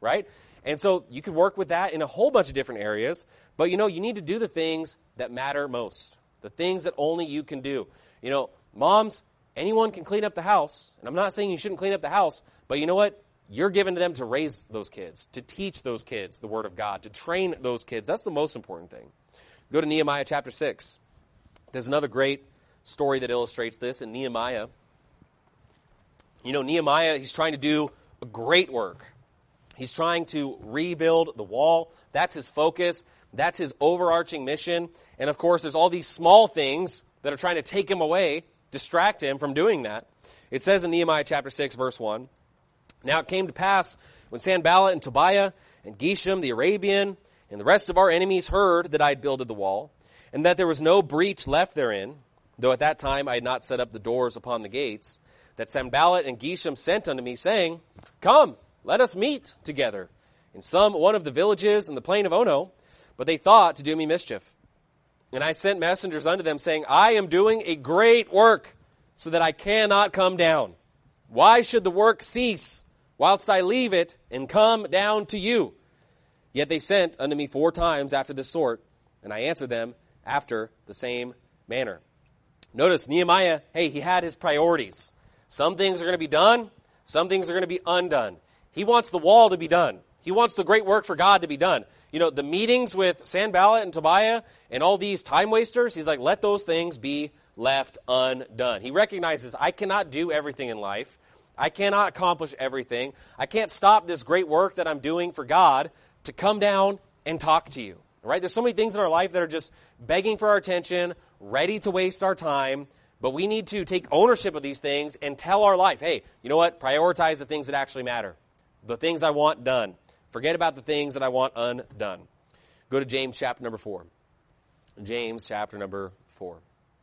right? And so you could work with that in a whole bunch of different areas, but you know, you need to do the things that matter most, the things that only you can do. You know, moms, anyone can clean up the house, and I'm not saying you shouldn't clean up the house, but you know what? You're given to them to raise those kids, to teach those kids the Word of God, to train those kids. That's the most important thing. Go to Nehemiah chapter six. There's another great story that illustrates this in Nehemiah. You know, Nehemiah, he's trying to do a great work. He's trying to rebuild the wall. That's his focus. That's his overarching mission. And of course, there's all these small things that are trying to take him away, distract him from doing that. It says in Nehemiah chapter six, verse one, "Now it came to pass when Sanballat and Tobiah and Geshem the Arabian and the rest of our enemies heard that I had builded the wall, and that there was no breach left therein, though at that time I had not set up the doors upon the gates, that Sanballat and Geshem sent unto me, saying, Come, let us meet together in some one of the villages in the plain of Ono. But they thought to do me mischief. And I sent messengers unto them, saying, I am doing a great work, so that I cannot come down. Why should the work cease, whilst I leave it, and come down to you? Yet they sent unto me four times after this sort, and I answered them after the same manner." Notice Nehemiah, hey, he had his priorities. Some things are going to be done. Some things are going to be undone. He wants the wall to be done. He wants the great work for God to be done. You know, the meetings with Sanballat and Tobiah and all these time wasters, he's like, let those things be left undone. He recognizes, I cannot do everything in life. I cannot accomplish everything. I can't stop this great work that I'm doing for God to come down and talk to you. Right? There's so many things in our life that are just begging for our attention, ready to waste our time, but we need to take ownership of these things and tell our life, hey, you know what? Prioritize the things that actually matter. The things I want done. Forget about the things that I want undone. Go to James chapter number four. James chapter number four.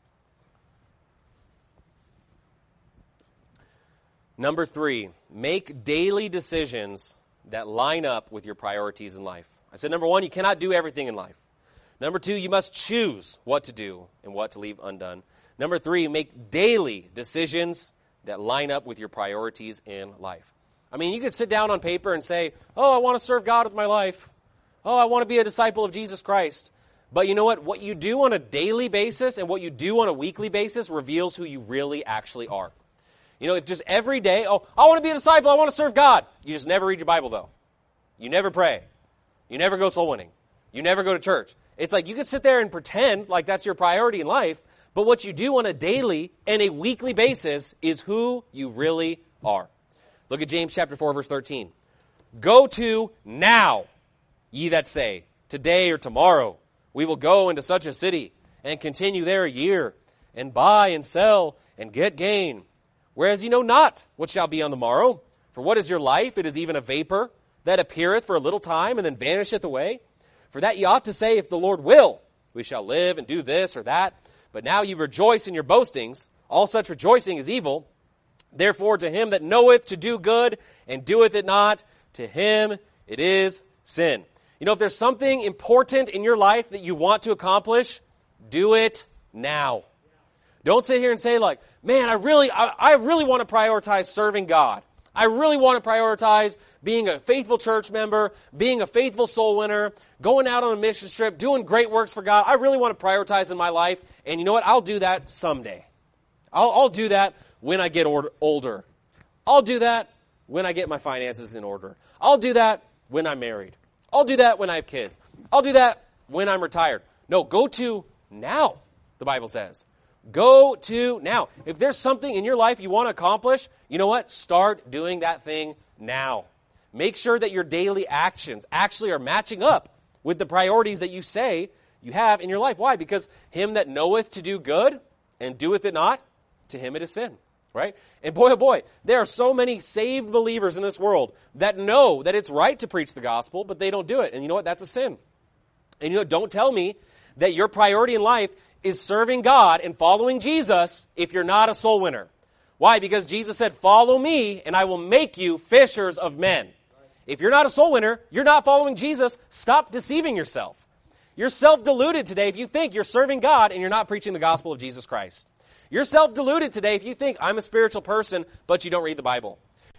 Number three, make daily decisions that line up with your priorities in life. I said, number one, you cannot do everything in life. Number two, you must choose what to do and what to leave undone. Number three, make daily decisions that line up with your priorities in life. I mean, you could sit down on paper and say, oh, I want to serve God with my life. Oh, I want to be a disciple of Jesus Christ. But you know what? What you do on a daily basis and what you do on a weekly basis reveals who you really actually are. You know, if just every day, oh, I want to be a disciple, I want to serve God. You just never read your Bible, though. You never pray. You never go soul winning. You never go to church. It's like you could sit there and pretend like that's your priority in life, but what you do on a daily and a weekly basis is who you really are. Look at James chapter four, verse thirteen. Go to now, ye that say, today or tomorrow, we will go into such a city and continue there a year, and buy and sell and get gain. Whereas you know not what shall be on the morrow. For what is your life? It is even a vapor that appeareth for a little time and then vanisheth away. For that ye ought to say, if the Lord will, we shall live and do this or that. But now ye rejoice in your boastings. All such rejoicing is evil. Therefore to him that knoweth to do good and doeth it not, to him it is sin. You know, if there's something important in your life that you want to accomplish, do it now. Don't sit here and say like, man, I really, I, I really want to prioritize serving God. I really want to prioritize being a faithful church member, being a faithful soul winner, going out on a mission trip, doing great works for God. I really want to prioritize in my life. And you know what? I'll do that someday. I'll, I'll do that when I get or- older. I'll do that when I get my finances in order. I'll do that when I'm married. I'll do that when I have kids. I'll do that when I'm retired. No, go to now, the Bible says. Go to now. If there's something in your life you want to accomplish, you know what? Start doing that thing now. Make sure that your daily actions actually are matching up with the priorities that you say you have in your life. Why? Because him that knoweth to do good and doeth it not, to him it is sin. Right? And boy, oh boy, there are so many saved believers in this world that know that it's right to preach the gospel, but they don't do it. And you know what? That's a sin. And you know, don't tell me that your priority in life is serving God and following Jesus if you're not a soul winner. Why? Because Jesus said, follow me and I will make you fishers of men. If you're not a soul winner, you're not following Jesus, stop deceiving yourself. You're self-deluded today if you think you're serving God and you're not preaching the gospel of Jesus Christ. You're self-deluded today if you think I'm a spiritual person, but you don't read the Bible.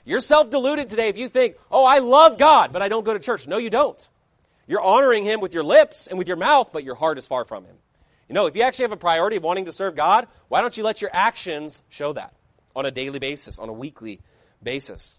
You're self-deluded today if you think, oh, I love God, but I don't go to church. No, you don't. You're honoring him with your lips and with your mouth, but your heart is far from him. You know, if you actually have a priority of wanting to serve God, why don't you let your actions show that on a daily basis, on a weekly basis?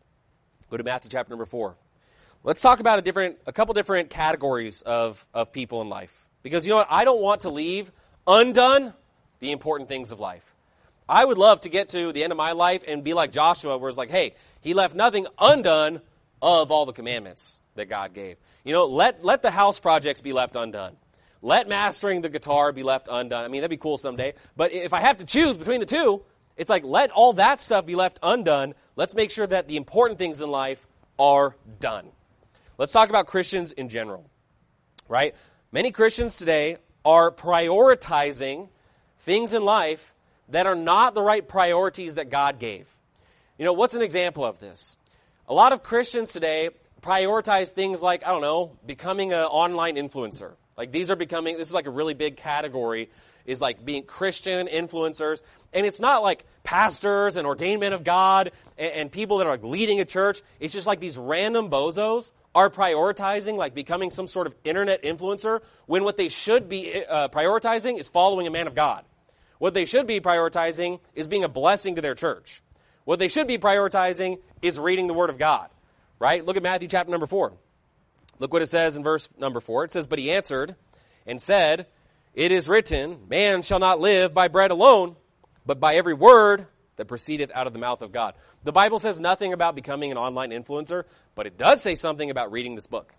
Go to Matthew chapter number four. Let's talk about a different, a couple different categories of, of people in life. Because you know what? I don't want to leave undone the important things of life. I would love to get to the end of my life and be like Joshua, where it's like, hey, he left nothing undone of all the commandments that God gave. You know, let, let the house projects be left undone. Let mastering the guitar be left undone. I mean, that'd be cool someday. But if I have to choose between the two, it's like, let all that stuff be left undone. Let's make sure that the important things in life are done. Let's talk about Christians in general, right? Many Christians today are prioritizing things in life that are not the right priorities that God gave. You know, what's an example of this? A lot of Christians today prioritize things like, I don't know, becoming an online influencer. Like these are becoming, this is like a really big category, is like being Christian influencers. And it's not like pastors and ordained men of God and, and people that are like leading a church. It's just like these random bozos are prioritizing like becoming some sort of internet influencer when what they should be uh, prioritizing is following a man of God. What they should be prioritizing is being a blessing to their church. What they should be prioritizing is reading the Word of God, right? Look at Matthew chapter number four. Look what it says in verse number four. It says, but he answered and said, it is written, man shall not live by bread alone, but by every word that proceedeth out of the mouth of God. The Bible says nothing about becoming an online influencer, but it does say something about reading this book.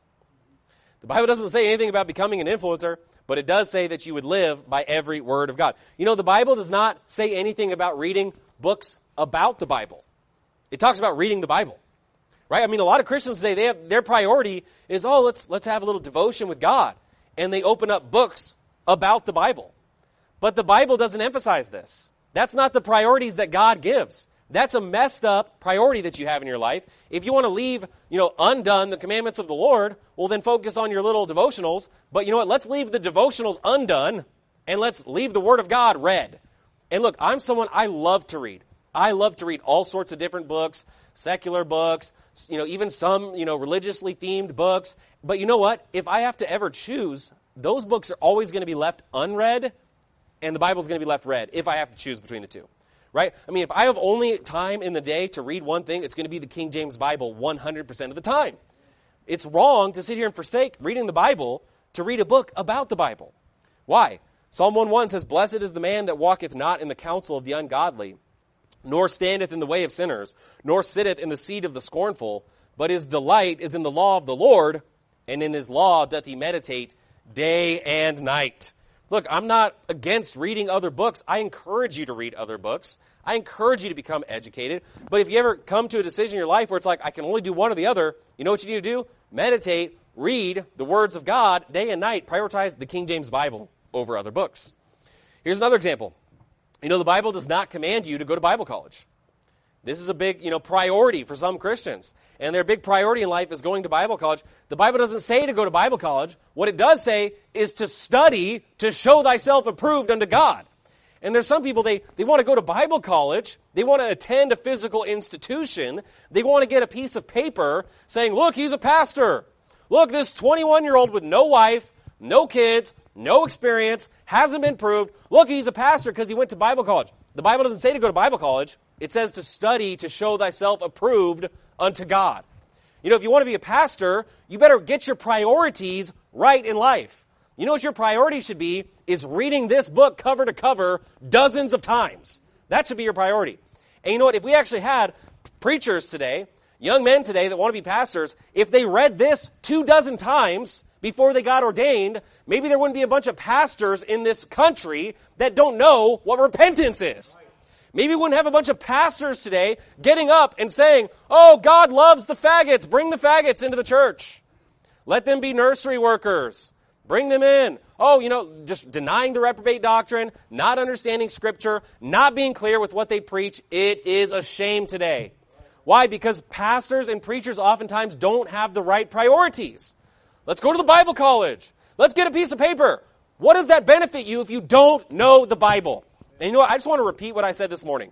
The Bible doesn't say anything about becoming an influencer, but it does say that you would live by every word of God. You know, the Bible does not say anything about reading books about the Bible. It talks about reading the Bible, right? I mean, a lot of Christians today, they have, their priority is, oh, let's, let's have a little devotion with God. And they open up books about the Bible. But the Bible doesn't emphasize this. That's not the priorities that God gives. That's a messed up priority that you have in your life. If you want to leave, you know, undone the commandments of the Lord, well, then focus on your little devotionals. But you know what? Let's leave the devotionals undone, and let's leave the Word of God read. And look, I'm someone, I love to read. I love to read all sorts of different books, secular books, you know, even some, you know, religiously themed books. But you know what? If I have to ever choose, those books are always going to be left unread, and the Bible's going to be left read if I have to choose between the two. Right? I mean, if I have only time in the day to read one thing, it's going to be the King James Bible one hundred percent of the time. It's wrong to sit here and forsake reading the Bible to read a book about the Bible. Why? Psalm one one says, blessed is the man that walketh not in the counsel of the ungodly, nor standeth in the way of sinners, nor sitteth in the seat of the scornful, but his delight is in the law of the Lord, and in his law doth he meditate day and night. Look, I'm not against reading other books. I encourage you to read other books. I encourage you to become educated. But if you ever come to a decision in your life where it's like, I can only do one or the other, you know what you need to do? Meditate, read the words of God day and night. Prioritize the King James Bible over other books. Here's another example. You know, the Bible does not command you to go to Bible college. This is a big, you know, priority for some Christians. And their big priority in life is going to Bible college. The Bible doesn't say to go to Bible college. What it does say is to study to show thyself approved unto God. And there's some people, they, they want to go to Bible college. They want to attend a physical institution. They want to get a piece of paper saying, look, he's a pastor. Look, this twenty-one-year-old with no wife, no kids, no experience, hasn't been proved. Look, he's a pastor because he went to Bible college. The Bible doesn't say to go to Bible college. It says to study to show thyself approved unto God. You know, if you want to be a pastor, you better get your priorities right in life. You know what your priority should be is reading this book cover to cover dozens of times. That should be your priority. And you know what? If we actually had preachers today, young men today that want to be pastors, if they read this two dozen times before they got ordained, maybe there wouldn't be a bunch of pastors in this country that don't know what repentance is. Maybe we wouldn't have a bunch of pastors today getting up and saying, oh, God loves the faggots. Bring the faggots into the church. Let them be nursery workers. Bring them in. Oh, you know, just denying the reprobate doctrine, not understanding Scripture, not being clear with what they preach. It is a shame today. Why? Because pastors and preachers oftentimes don't have the right priorities. Let's go to the Bible college. Let's get a piece of paper. What does that benefit you if you don't know the Bible? And you know what? I just want to repeat what I said this morning.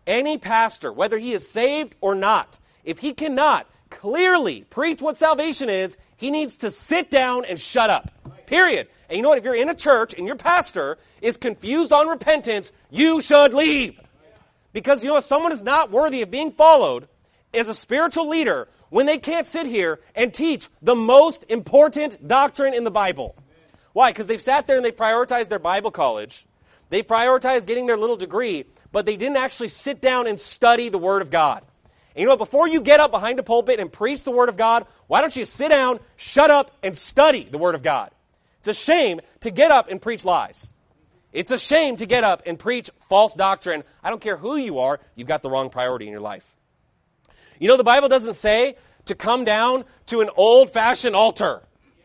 Any pastor, whether he is saved or not, if he cannot clearly preach what salvation is, he needs to sit down and shut up. Period. And you know what? If you're in a church and your pastor is confused on repentance, you should leave. Because you know, if someone is not worthy of being followed as a spiritual leader when they can't sit here and teach the most important doctrine in the Bible. Why? Because they've sat there and they've prioritized their Bible college. They've prioritized getting their little degree, but they didn't actually sit down and study the Word of God. And you know what? Before you get up behind a pulpit and preach the Word of God, why don't you sit down, shut up, and study the Word of God? It's a shame to get up and preach lies. It's a shame to get up and preach false doctrine. I don't care who you are, you've got the wrong priority in your life. You know, the Bible doesn't say to come down to an old-fashioned altar.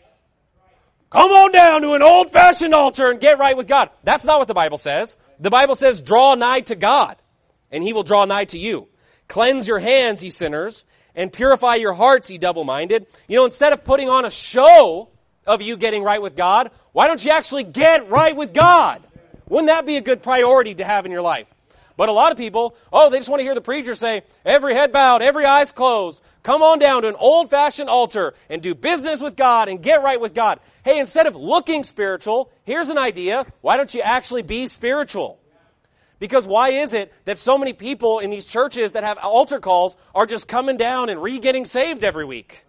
Come on down to an old-fashioned altar and get right with God. That's not what the Bible says. The Bible says, draw nigh to God, and He will draw nigh to you. Cleanse your hands, ye sinners, and purify your hearts, ye double-minded. You know, instead of putting on a show of you getting right with God, why don't you actually get right with God? Wouldn't that be a good priority to have in your life? But a lot of people, oh, they just want to hear the preacher say, every head bowed, every eye's closed. Come on down to an old-fashioned altar and do business with God and get right with God. Hey, instead of looking spiritual, here's an idea. Why don't you actually be spiritual? Because why is it that so many people in these churches that have altar calls are just coming down and re-getting saved every week?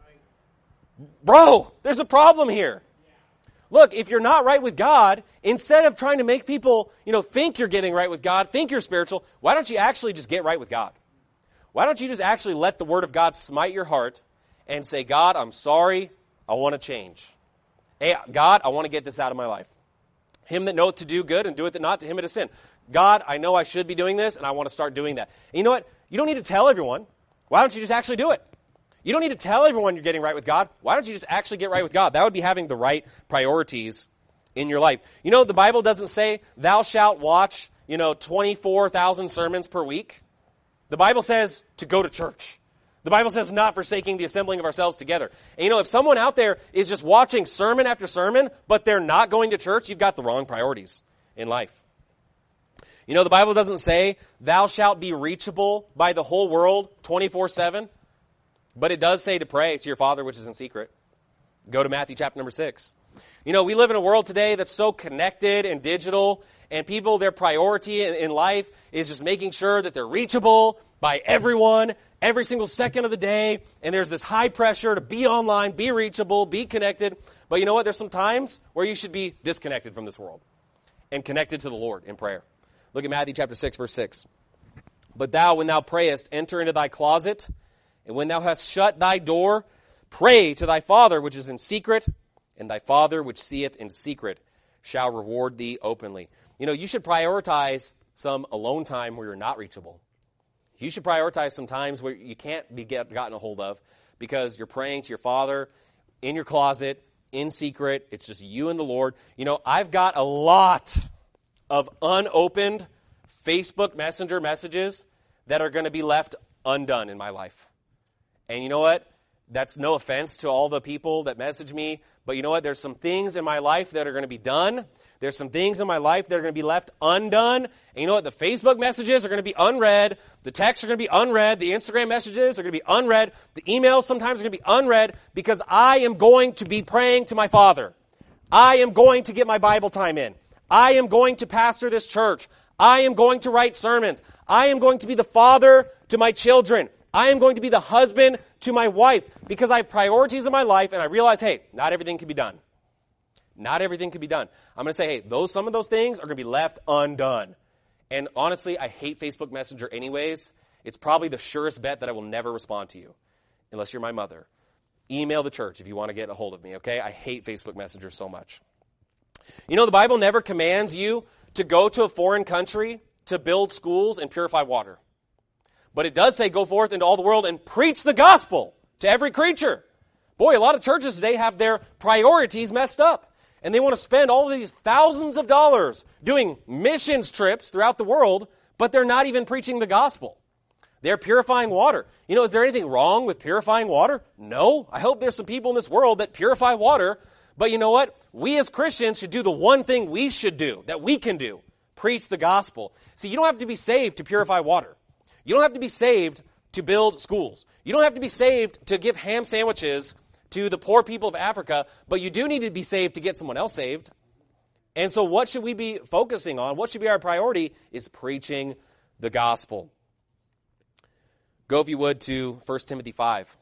Bro, there's a problem here. Look, if you're not right with God, instead of trying to make people, you know, think you're getting right with God, think you're spiritual, why don't you actually just get right with God? Why don't you just actually let the Word of God smite your heart and say, God, I'm sorry, I want to change. Hey, God, I want to get this out of my life. Him that knoweth to do good and doeth it not, to him it is sin. God, I know I should be doing this, and I want to start doing that. And you know what? You don't need to tell everyone. Why don't you just actually do it? You don't need to tell everyone you're getting right with God. Why don't you just actually get right with God? That would be having the right priorities in your life. You know, the Bible doesn't say, thou shalt watch, you know, twenty-four thousand sermons per week. The Bible says to go to church. The Bible says not forsaking the assembling of ourselves together. And you know, if someone out there is just watching sermon after sermon, but they're not going to church, you've got the wrong priorities in life. You know, the Bible doesn't say, thou shalt be reachable by the whole world twenty-four seven. But it does say to pray to your Father which is in secret. Go to Matthew chapter number six. You know, we live in a world today that's so connected and digital, and people, their priority in, in life is just making sure that they're reachable by everyone every single second of the day, and there's this high pressure to be online, be reachable, be connected. But you know what? There's some times where you should be disconnected from this world and connected to the Lord in prayer. Look at Matthew chapter six, verse six. But thou, when thou prayest, enter into thy closet, and when thou hast shut thy door, pray to thy Father which is in secret, and thy Father which seeth in secret shall reward thee openly. You know, you should prioritize some alone time where you're not reachable. You should prioritize some times where you can't be get, gotten a hold of because you're praying to your Father in your closet, in secret. It's just you and the Lord. You know, I've got a lot of unopened Facebook Messenger messages that are going to be left undone in my life. And you know what? That's no offense to all the people that message me, but you know what? There's some things in my life that are going to be done. There's some things in my life that are going to be left undone. And you know what? The Facebook messages are going to be unread. The texts are going to be unread. The Instagram messages are going to be unread. The emails sometimes are going to be unread because I am going to be praying to my Father. I am going to get my Bible time in. I am going to pastor this church. I am going to write sermons. I am going to be the father to my children. I am going to be the husband to my wife because I have priorities in my life and I realize, hey, not everything can be done. Not everything can be done. I'm going to say, hey, those some of those things are going to be left undone. And honestly, I hate Facebook Messenger anyways. It's probably the surest bet that I will never respond to you unless you're my mother. Email the church if you want to get a hold of me, okay? I hate Facebook Messenger so much. You know, the Bible never commands you to go to a foreign country to build schools and purify water. But it does say, go forth into all the world and preach the gospel to every creature. Boy, a lot of churches today have their priorities messed up. And they want to spend all of these thousands of dollars doing missions trips throughout the world, but they're not even preaching the gospel. They're purifying water. You know, is there anything wrong with purifying water? No. I hope there's some people in this world that purify water. But you know what? We as Christians should do the one thing we should do, that we can do. Preach the gospel. See, you don't have to be saved to purify water. You don't have to be saved to build schools. You don't have to be saved to give ham sandwiches to the poor people of Africa, but you do need to be saved to get someone else saved. And so what should we be focusing on? What should be our priority is preaching the gospel. Go, if you would, to First Timothy five.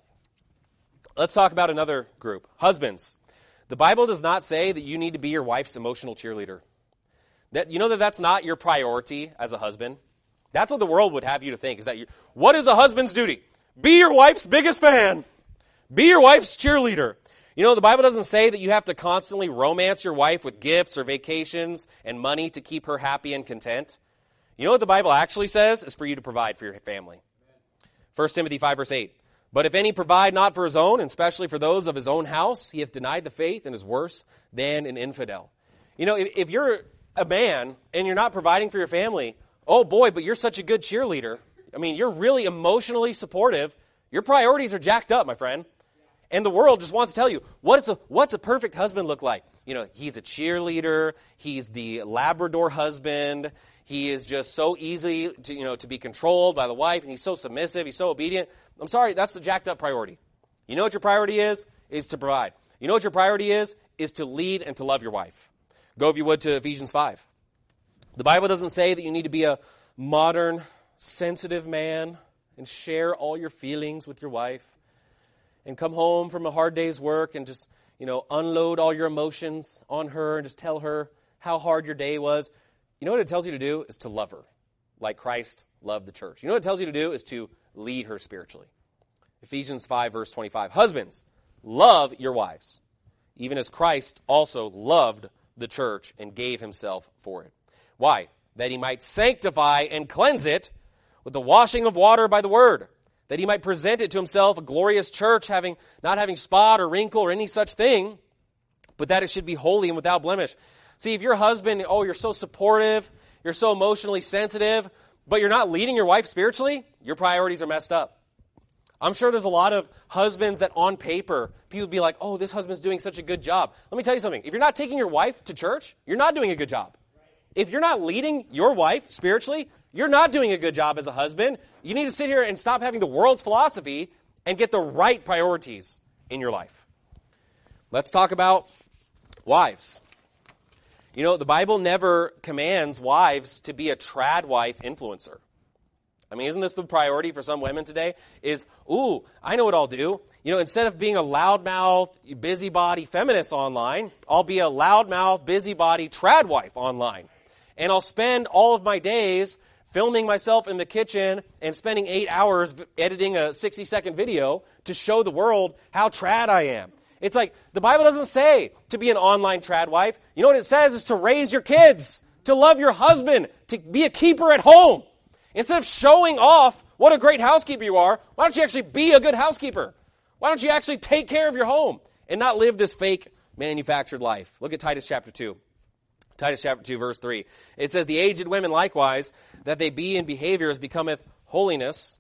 Let's talk about another group. Husbands. The Bible does not say that you need to be your wife's emotional cheerleader. That, you know that that's not your priority as a husband? That's what the world would have you to think. Is that you, what is a husband's duty? Be your wife's biggest fan. Be your wife's cheerleader. You know, the Bible doesn't say that you have to constantly romance your wife with gifts or vacations and money to keep her happy and content. You know what the Bible actually says is for you to provide for your family. First Timothy five, verse eight. But if any provide not for his own, and especially for those of his own house, he hath denied the faith and is worse than an infidel. You know, if, if you're a man and you're not providing for your family, oh boy, but you're such a good cheerleader. I mean, you're really emotionally supportive. Your priorities are jacked up, my friend. And the world just wants to tell you, what's a, what's a perfect husband look like? You know, he's a cheerleader. He's the Labrador husband. He is just so easy to, you know, to be controlled by the wife, and he's so submissive. He's so obedient. I'm sorry, that's the jacked up priority. You know what your priority is? Is to provide. You know what your priority is? Is to lead and to love your wife. Go, if you would, to Ephesians five. The Bible doesn't say that you need to be a modern, sensitive man and share all your feelings with your wife and come home from a hard day's work and just, you know, unload all your emotions on her and just tell her how hard your day was. You know what it tells you to do is to love her like Christ loved the church. You know what it tells you to do is to lead her spiritually. Ephesians five, verse twenty-five. Husbands, love your wives, even as Christ also loved the church and gave himself for it. Why? That he might sanctify and cleanse it with the washing of water by the word, that he might present it to himself a glorious church, having not having spot or wrinkle or any such thing, but that it should be holy and without blemish. See, if your husband, oh, you're so supportive, you're so emotionally sensitive, but you're not leading your wife spiritually, your priorities are messed up. I'm sure there's a lot of husbands that on paper, people would be like, oh, this husband's doing such a good job. Let me tell you something. If you're not taking your wife to church, you're not doing a good job. If you're not leading your wife spiritually, you're not doing a good job as a husband. You need to sit here and stop having the world's philosophy and get the right priorities in your life. Let's talk about wives. You know, the Bible never commands wives to be a trad wife influencer. I mean, isn't this the priority for some women today? Is, ooh, I know what I'll do. You know, instead of being a loudmouth, busybody feminist online, I'll be a loudmouth, busybody trad wife online. And I'll spend all of my days filming myself in the kitchen and spending eight hours editing a sixty-second video to show the world how trad I am. It's like, the Bible doesn't say to be an online trad wife. You know what it says is to raise your kids, to love your husband, to be a keeper at home. Instead of showing off what a great housekeeper you are, why don't you actually be a good housekeeper? Why don't you actually take care of your home and not live this fake manufactured life? Look at Titus chapter two. Titus chapter two, verse three. It says, the aged women likewise, that they be in behavior as becometh holiness,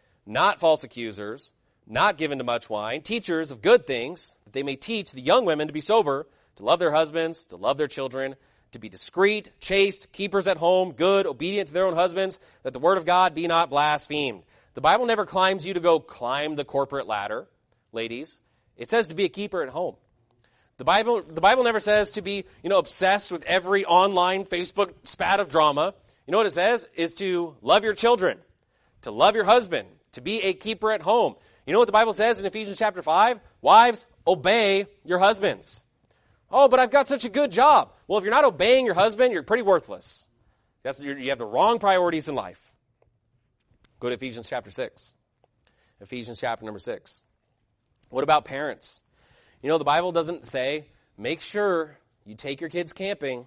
not false accusers, not given to much wine, teachers of good things, that they may teach the young women to be sober, to love their husbands, to love their children, to be discreet, chaste, keepers at home, good, obedient to their own husbands, that the word of God be not blasphemed. The Bible never climbs you to go climb the corporate ladder, ladies. It says to be a keeper at home. The Bible, the Bible never says to be, you know, obsessed with every online Facebook spat of drama. You know what it says? Is to love your children, to love your husband, to be a keeper at home. You know what the Bible says in Ephesians chapter five? Wives, obey your husbands. Oh, but I've got such a good job. Well, if you're not obeying your husband, you're pretty worthless. That's, you have the wrong priorities in life. Go to Ephesians chapter six. Ephesians chapter number six. What about parents? You know, the Bible doesn't say, make sure you take your kids camping.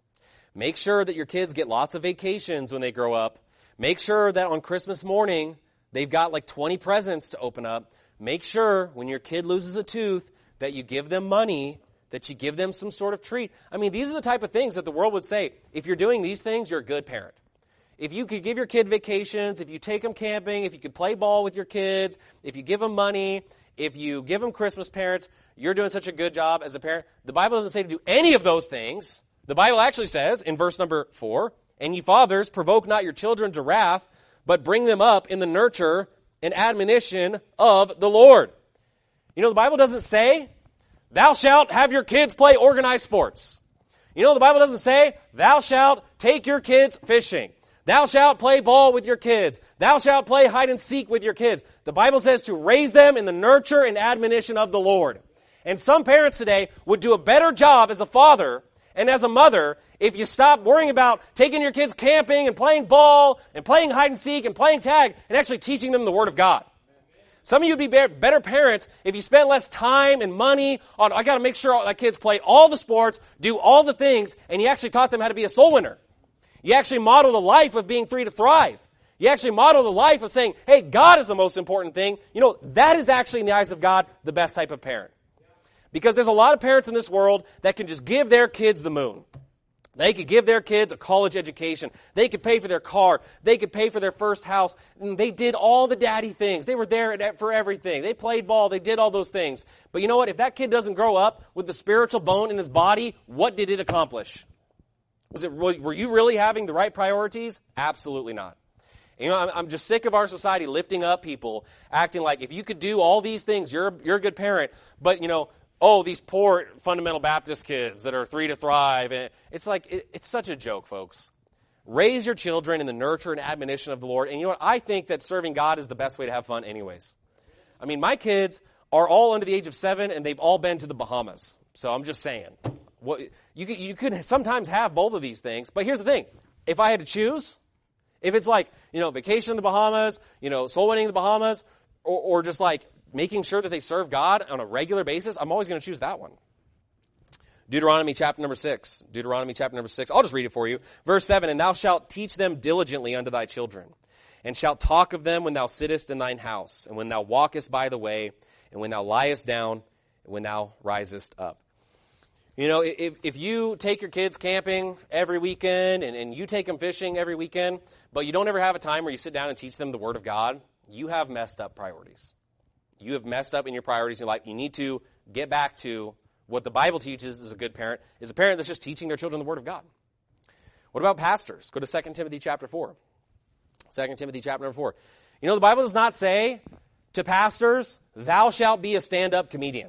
Make sure that your kids get lots of vacations when they grow up. Make sure that on Christmas morning, they've got like twenty presents to open up. Make sure when your kid loses a tooth that you give them money, that you give them some sort of treat. I mean, these are the type of things that the world would say, if you're doing these things, you're a good parent. If you could give your kid vacations, if you take them camping, if you could play ball with your kids, if you give them money, if you give them Christmas parents, you're doing such a good job as a parent. The Bible doesn't say to do any of those things. The Bible actually says in verse number four, and ye fathers, provoke not your children to wrath, but bring them up in the nurture and admonition of the Lord. You know, the Bible doesn't say, thou shalt have your kids play organized sports. You know, the Bible doesn't say, thou shalt take your kids fishing. Thou shalt play ball with your kids. Thou shalt play hide and seek with your kids. The Bible says to raise them in the nurture and admonition of the Lord. And some parents today would do a better job as a father and as a mother if you stop worrying about taking your kids camping and playing ball and playing hide and seek and playing tag and actually teaching them the Word of God. Some of you would be better parents if you spent less time and money on, I got to make sure all my kids play all the sports, do all the things, and you actually taught them how to be a soul winner. You actually model the life of being free to thrive. You actually model the life of saying, hey, God is the most important thing. You know, that is actually, in the eyes of God, the best type of parent. Because there's a lot of parents in this world that can just give their kids the moon. They could give their kids a college education. They could pay for their car. They could pay for their first house. And they did all the daddy things. They were there for everything. They played ball. They did all those things. But you know what? If that kid doesn't grow up with the spiritual bone in his body, what did it accomplish? Was it, were you really having the right priorities? Absolutely not. You know, I'm, I'm just sick of our society lifting up people, acting like if you could do all these things, you're, you're a good parent. But, you know, oh, these poor fundamental Baptist kids that are free to thrive. And it's like, it, it's such a joke, folks. Raise your children in the nurture and admonition of the Lord. And you know what? I think that serving God is the best way to have fun anyways. I mean, my kids are all under the age of seven, and they've all been to the Bahamas. So I'm just saying. What, you, could, you could sometimes have both of these things. But here's the thing. If I had to choose, if it's like, you know, vacation in the Bahamas, you know, soul winning in the Bahamas, or, or just like making sure that they serve God on a regular basis, I'm always going to choose that one. Deuteronomy chapter number six. Deuteronomy chapter number six. I'll just read it for you. Verse seven, and thou shalt teach them diligently unto thy children, and shalt talk of them when thou sittest in thine house, and when thou walkest by the way, and when thou liest down, and when thou risest up. You know, if, if you take your kids camping every weekend, and, and you take them fishing every weekend, but you don't ever have a time where you sit down and teach them the Word of God, you have messed up priorities. You have messed up in your priorities in your life. You need to get back to what the Bible teaches as a good parent, is a parent that's just teaching their children the Word of God. What about pastors? Go to Second Timothy chapter four. Second Timothy chapter number four. You know, the Bible does not say to pastors, thou shalt be a stand-up comedian.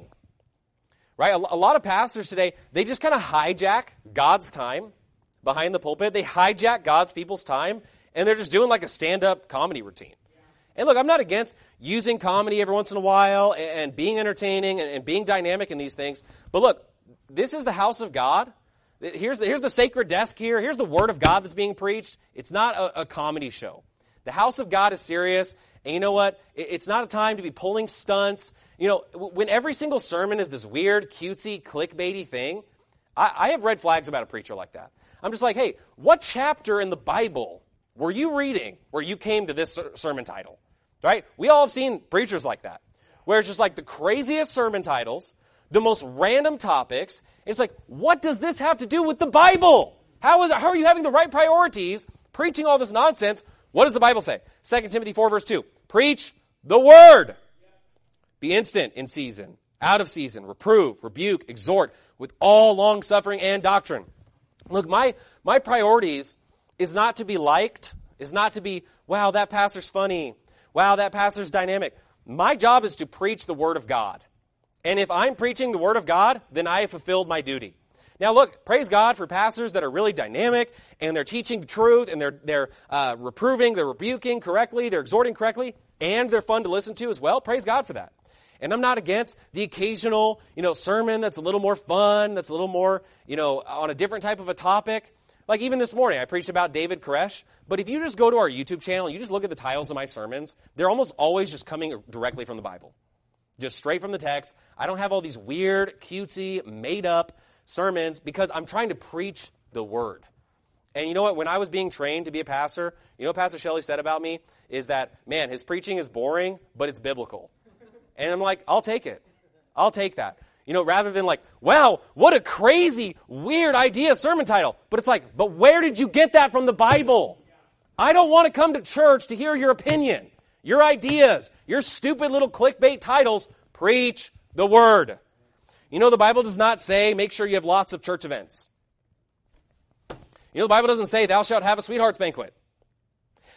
Right? A, a lot of pastors today, they just kind of hijack God's time behind the pulpit. They hijack God's people's time, and they're just doing like a stand-up comedy routine. And look, I'm not against using comedy every once in a while and, and being entertaining and, and being dynamic in these things. But look, this is the house of God. Here's the, here's the sacred desk here. Here's the Word of God that's being preached. It's not a, a comedy show. The house of God is serious. And you know what? It, it's not a time to be pulling stunts. You know, when every single sermon is this weird, cutesy, clickbaity thing, I, I have red flags about a preacher like that. I'm just like, hey, what chapter in the Bible were you reading where you came to this ser- sermon title? Right? We all have seen preachers like that, where it's just like the craziest sermon titles, the most random topics. It's like, what does this have to do with the Bible? How is it, how are you having the right priorities, preaching all this nonsense? What does the Bible say? Second Timothy four, verse two. Preach the Word. Be instant in season, out of season, reprove, rebuke, exhort, with all long-suffering and doctrine. Look, my, my priorities is not to be liked, is not to be, wow, that pastor's funny. Wow, that pastor's dynamic. My job is to preach the Word of God. And if I'm preaching the Word of God, then I have fulfilled my duty. Now look, praise God for pastors that are really dynamic, and they're teaching the truth, and they're, they're uh, reproving, they're rebuking correctly, they're exhorting correctly, and they're fun to listen to as well. Praise God for that. And I'm not against the occasional, you know, sermon that's a little more fun, that's a little more, you know, on a different type of a topic. Like even this morning, I preached about David Koresh. But if you just go to our YouTube channel, you just look at the titles of my sermons, they're almost always just coming directly from the Bible. Just straight from the text. I don't have all these weird, cutesy, made-up sermons because I'm trying to preach the Word. And you know what? When I was being trained to be a pastor, you know what Pastor Shelley said about me? Is that, man, his preaching is boring, but it's biblical. And I'm like, I'll take it. I'll take that. You know, rather than like, wow, what a crazy, weird idea sermon title. But it's like, but where did you get that from the Bible? I don't want to come to church to hear your opinion, your ideas, your stupid little clickbait titles. Preach the Word. You know, the Bible does not say, make sure you have lots of church events. You know, the Bible doesn't say, thou shalt have a sweetheart's banquet.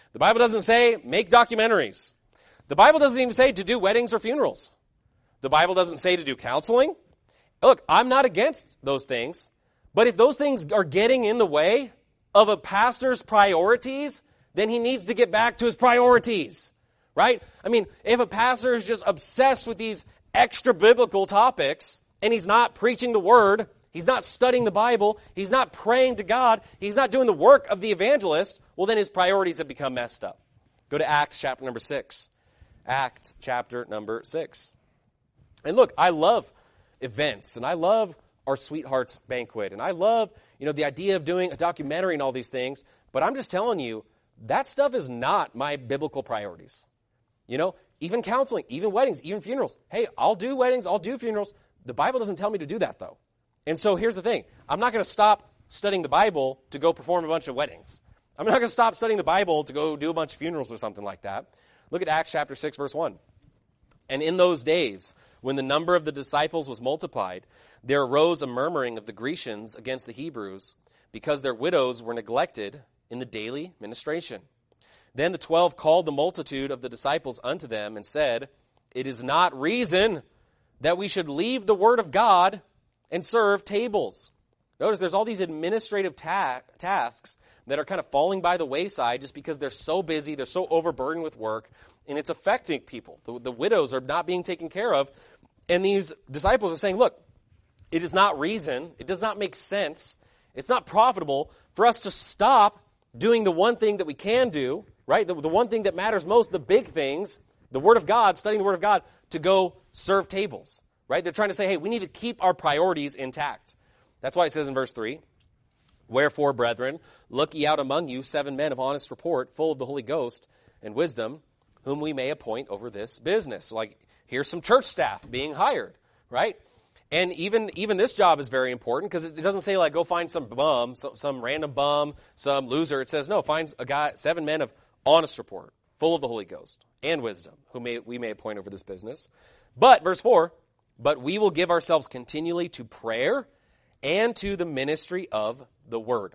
The Bible doesn't say make documentaries. The Bible doesn't even say to do weddings or funerals. The Bible doesn't say to do counseling. Look, I'm not against those things, but if those things are getting in the way of a pastor's priorities, then he needs to get back to his priorities, right? I mean, if a pastor is just obsessed with these extra biblical topics and he's not preaching the word, he's not studying the Bible, he's not praying to God, he's not doing the work of the evangelist, well, then his priorities have become messed up. Go to Acts chapter number six. Acts chapter number six. And look, I love events, and I love our Sweethearts Banquet, and I love, you know, the idea of doing a documentary and all these things, but I'm just telling you, that stuff is not my biblical priorities. You know, even counseling, even weddings, even funerals. Hey, I'll do weddings, I'll do funerals. The Bible doesn't tell me to do that, though. And so here's the thing. I'm not going to stop studying the Bible to go perform a bunch of weddings. I'm not going to stop studying the Bible to go do a bunch of funerals or something like that. Look at Acts chapter six, verse one. And in those days, when the number of the disciples was multiplied, there arose a murmuring of the Grecians against the Hebrews, because their widows were neglected in the daily ministration. Then the twelve called the multitude of the disciples unto them and said, It is not reason that we should leave the word of God and serve tables. Notice there's all these administrative ta- tasks that are kind of falling by the wayside just because they're so busy, they're so overburdened with work, and it's affecting people. The, the widows are not being taken care of, and these disciples are saying, look, it is not reason, it does not make sense, it's not profitable for us to stop doing the one thing that we can do, right? The, the one thing that matters most, the big things, the Word of God, studying the Word of God, to go serve tables, right? They're trying to say, hey, we need to keep our priorities intact. That's why it says in verse three, Wherefore, brethren, look ye out among you seven men of honest report, full of the Holy Ghost and wisdom, whom we may appoint over this business. Like, here's some church staff being hired, right? And even even this job is very important because it doesn't say, like, go find some bum, some, some random bum, some loser. It says, no, find a guy, seven men of honest report, full of the Holy Ghost and wisdom, whom may, we may appoint over this business. But, verse four, but we will give ourselves continually to prayer and to the ministry of the word.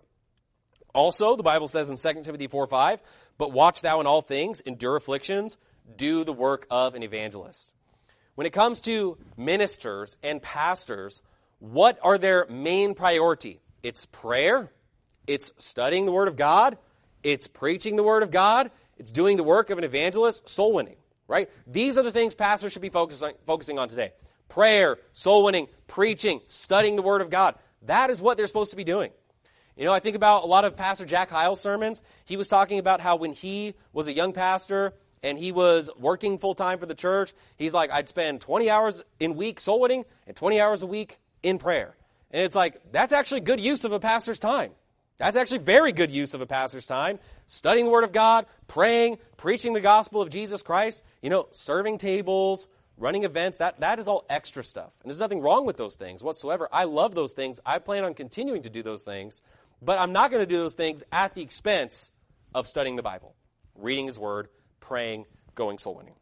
Also, the Bible says in Second Timothy four five, but watch thou in all things, endure afflictions, do the work of an evangelist. When it comes to ministers and pastors, what are their main priority? It's prayer, it's studying the Word of God, it's preaching the Word of God, it's doing the work of an evangelist, soul winning, right? These are the things pastors should be focusing, focusing on today. Prayer, soul winning, preaching, studying the Word of God. That is what they're supposed to be doing. You know, I think about a lot of Pastor Jack Hyle's sermons. He was talking about how when he was a young pastor and he was working full-time for the church, he's like, I'd spend twenty hours in week soul winning and twenty hours a week in prayer. And it's like, that's actually good use of a pastor's time. That's actually very good use of a pastor's time. Studying the Word of God, praying, preaching the gospel of Jesus Christ, you know, serving tables, running events, that, that is all extra stuff. And there's nothing wrong with those things whatsoever. I love those things. I plan on continuing to do those things. But I'm not going to do those things at the expense of studying the Bible, reading His Word, praying, going soul winning.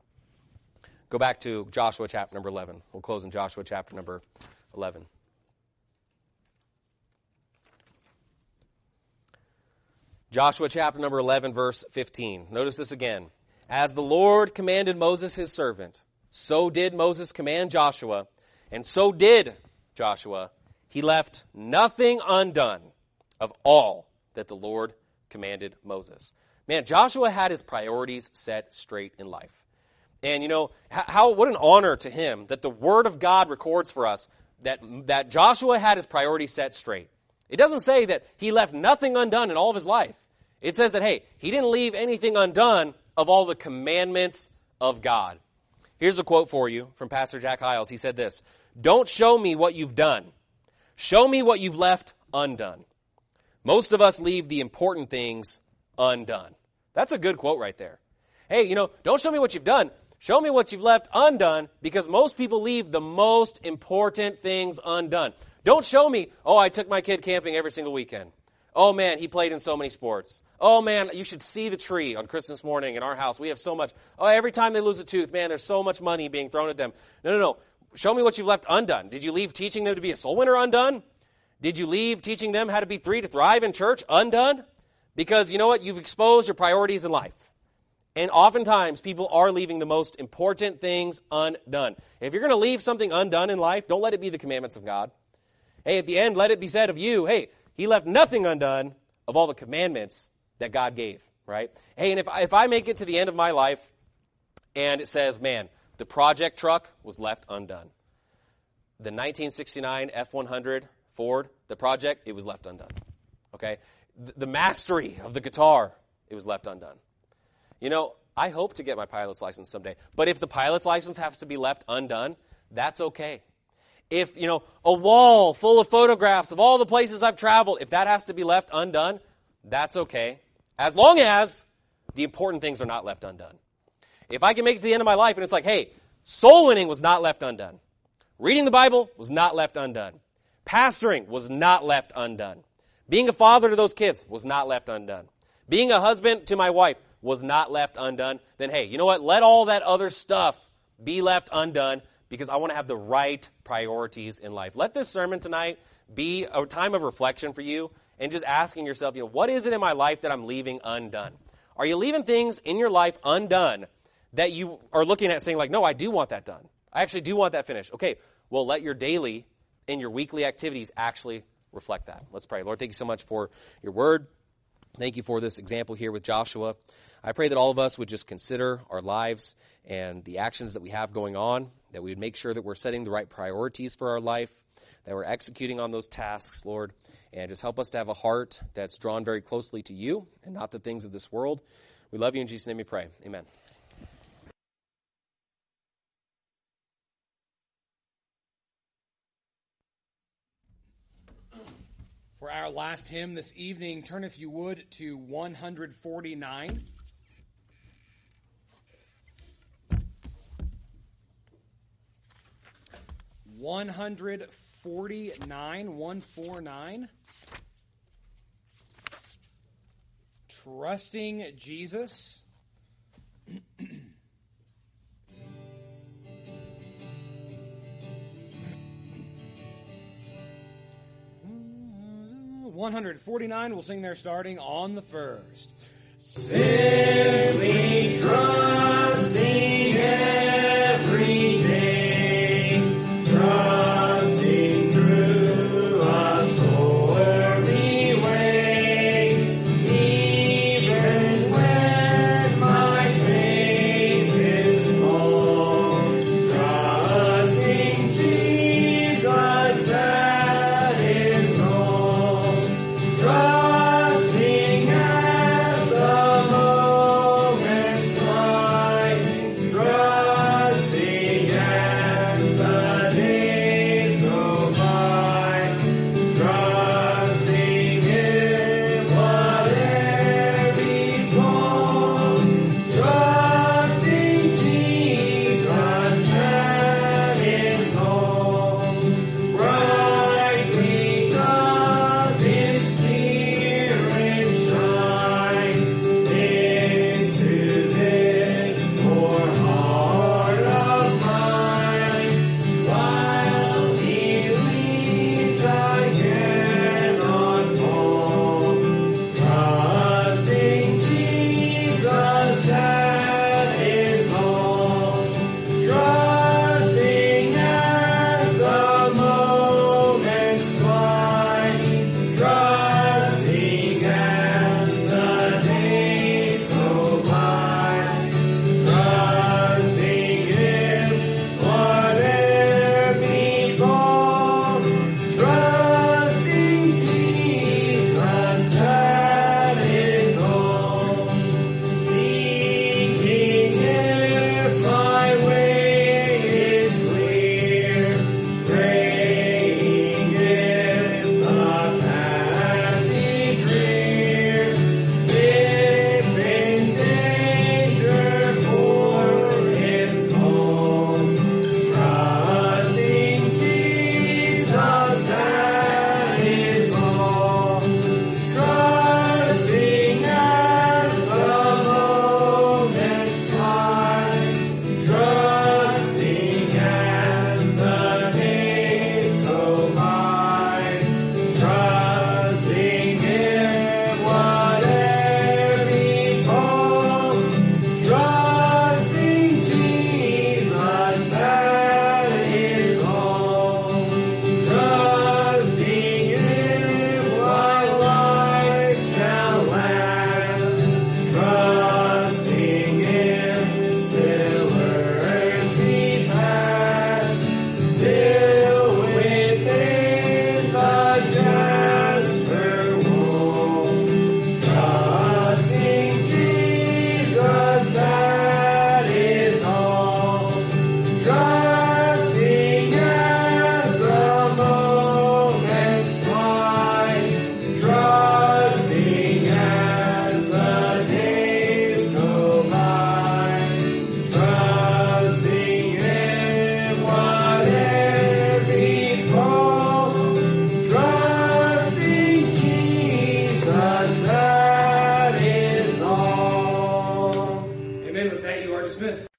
Go back to Joshua chapter number eleven. We'll close in Joshua chapter number eleven. Joshua chapter number eleven, verse fifteen. Notice this again. As the Lord commanded Moses his servant, so did Moses command Joshua, and so did Joshua. He left nothing undone of all that the Lord commanded Moses. Man, Joshua had his priorities set straight in life. And, you know, how what an honor to him that the Word of God records for us that, that Joshua had his priorities set straight. It doesn't say that he left nothing undone in all of his life. It says that, hey, he didn't leave anything undone of all the commandments of God. Here's a quote for you from Pastor Jack Hyles. He said this, "Don't show me what you've done. Show me what you've left undone." Most of us leave the important things undone. That's a good quote right there. Hey, you know, don't show me what you've done. Show me what you've left undone, because most people leave the most important things undone. Don't show me, oh, I took my kid camping every single weekend. Oh, man, he played in so many sports. Oh, man, you should see the tree on Christmas morning in our house. We have so much. Oh, every time they lose a tooth, man, there's so much money being thrown at them. No, no, no. Show me what you've left undone. Did you leave teaching them to be a soul winner undone? Did you leave teaching them how to be free to thrive in church undone? Because you know what? You've exposed your priorities in life. And oftentimes, people are leaving the most important things undone. If you're going to leave something undone in life, don't let it be the commandments of God. Hey, at the end, let it be said of you, hey, he left nothing undone of all the commandments that God gave, right? Hey, and if I, if I make it to the end of my life and it says, man, the project truck was left undone. The nineteen sixty-nine F one hundred Ford, the project, it was left undone, okay? The, the mastery of the guitar, it was left undone. You know, I hope to get my pilot's license someday. But if the pilot's license has to be left undone, that's okay. If, you know, a wall full of photographs of all the places I've traveled, if that has to be left undone, that's okay. As long as the important things are not left undone. If I can make it to the end of my life and it's like, hey, soul winning was not left undone. Reading the Bible was not left undone. Pastoring was not left undone. Being a father to those kids was not left undone. Being a husband to my wife was not left undone, then hey, you know what? Let all that other stuff be left undone because I want to have the right priorities in life. Let this sermon tonight be a time of reflection for you and just asking yourself, you know, what is it in my life that I'm leaving undone? Are you leaving things in your life undone that you are looking at saying like, no, I do want that done. I actually do want that finished. Okay, well, let your daily and your weekly activities actually reflect that. Let's pray. Lord, thank you so much for your word. Thank you for this example here with Joshua. I pray that all of us would just consider our lives and the actions that we have going on, that we would make sure that we're setting the right priorities for our life, that we're executing on those tasks, Lord, and just help us to have a heart that's drawn very closely to you and not the things of this world. We love you. In Jesus' name we pray. Amen. For our last hymn this evening, turn, if you would, to one forty-nine. one forty-nine, one forty-nine. Trusting Jesus. one forty-nine, we'll sing there starting on the first. Simply trusting every day, trusting through a stormy way, even when my faith is small, trusting Jesus that is all, trusting as the moment with that, you are dismissed.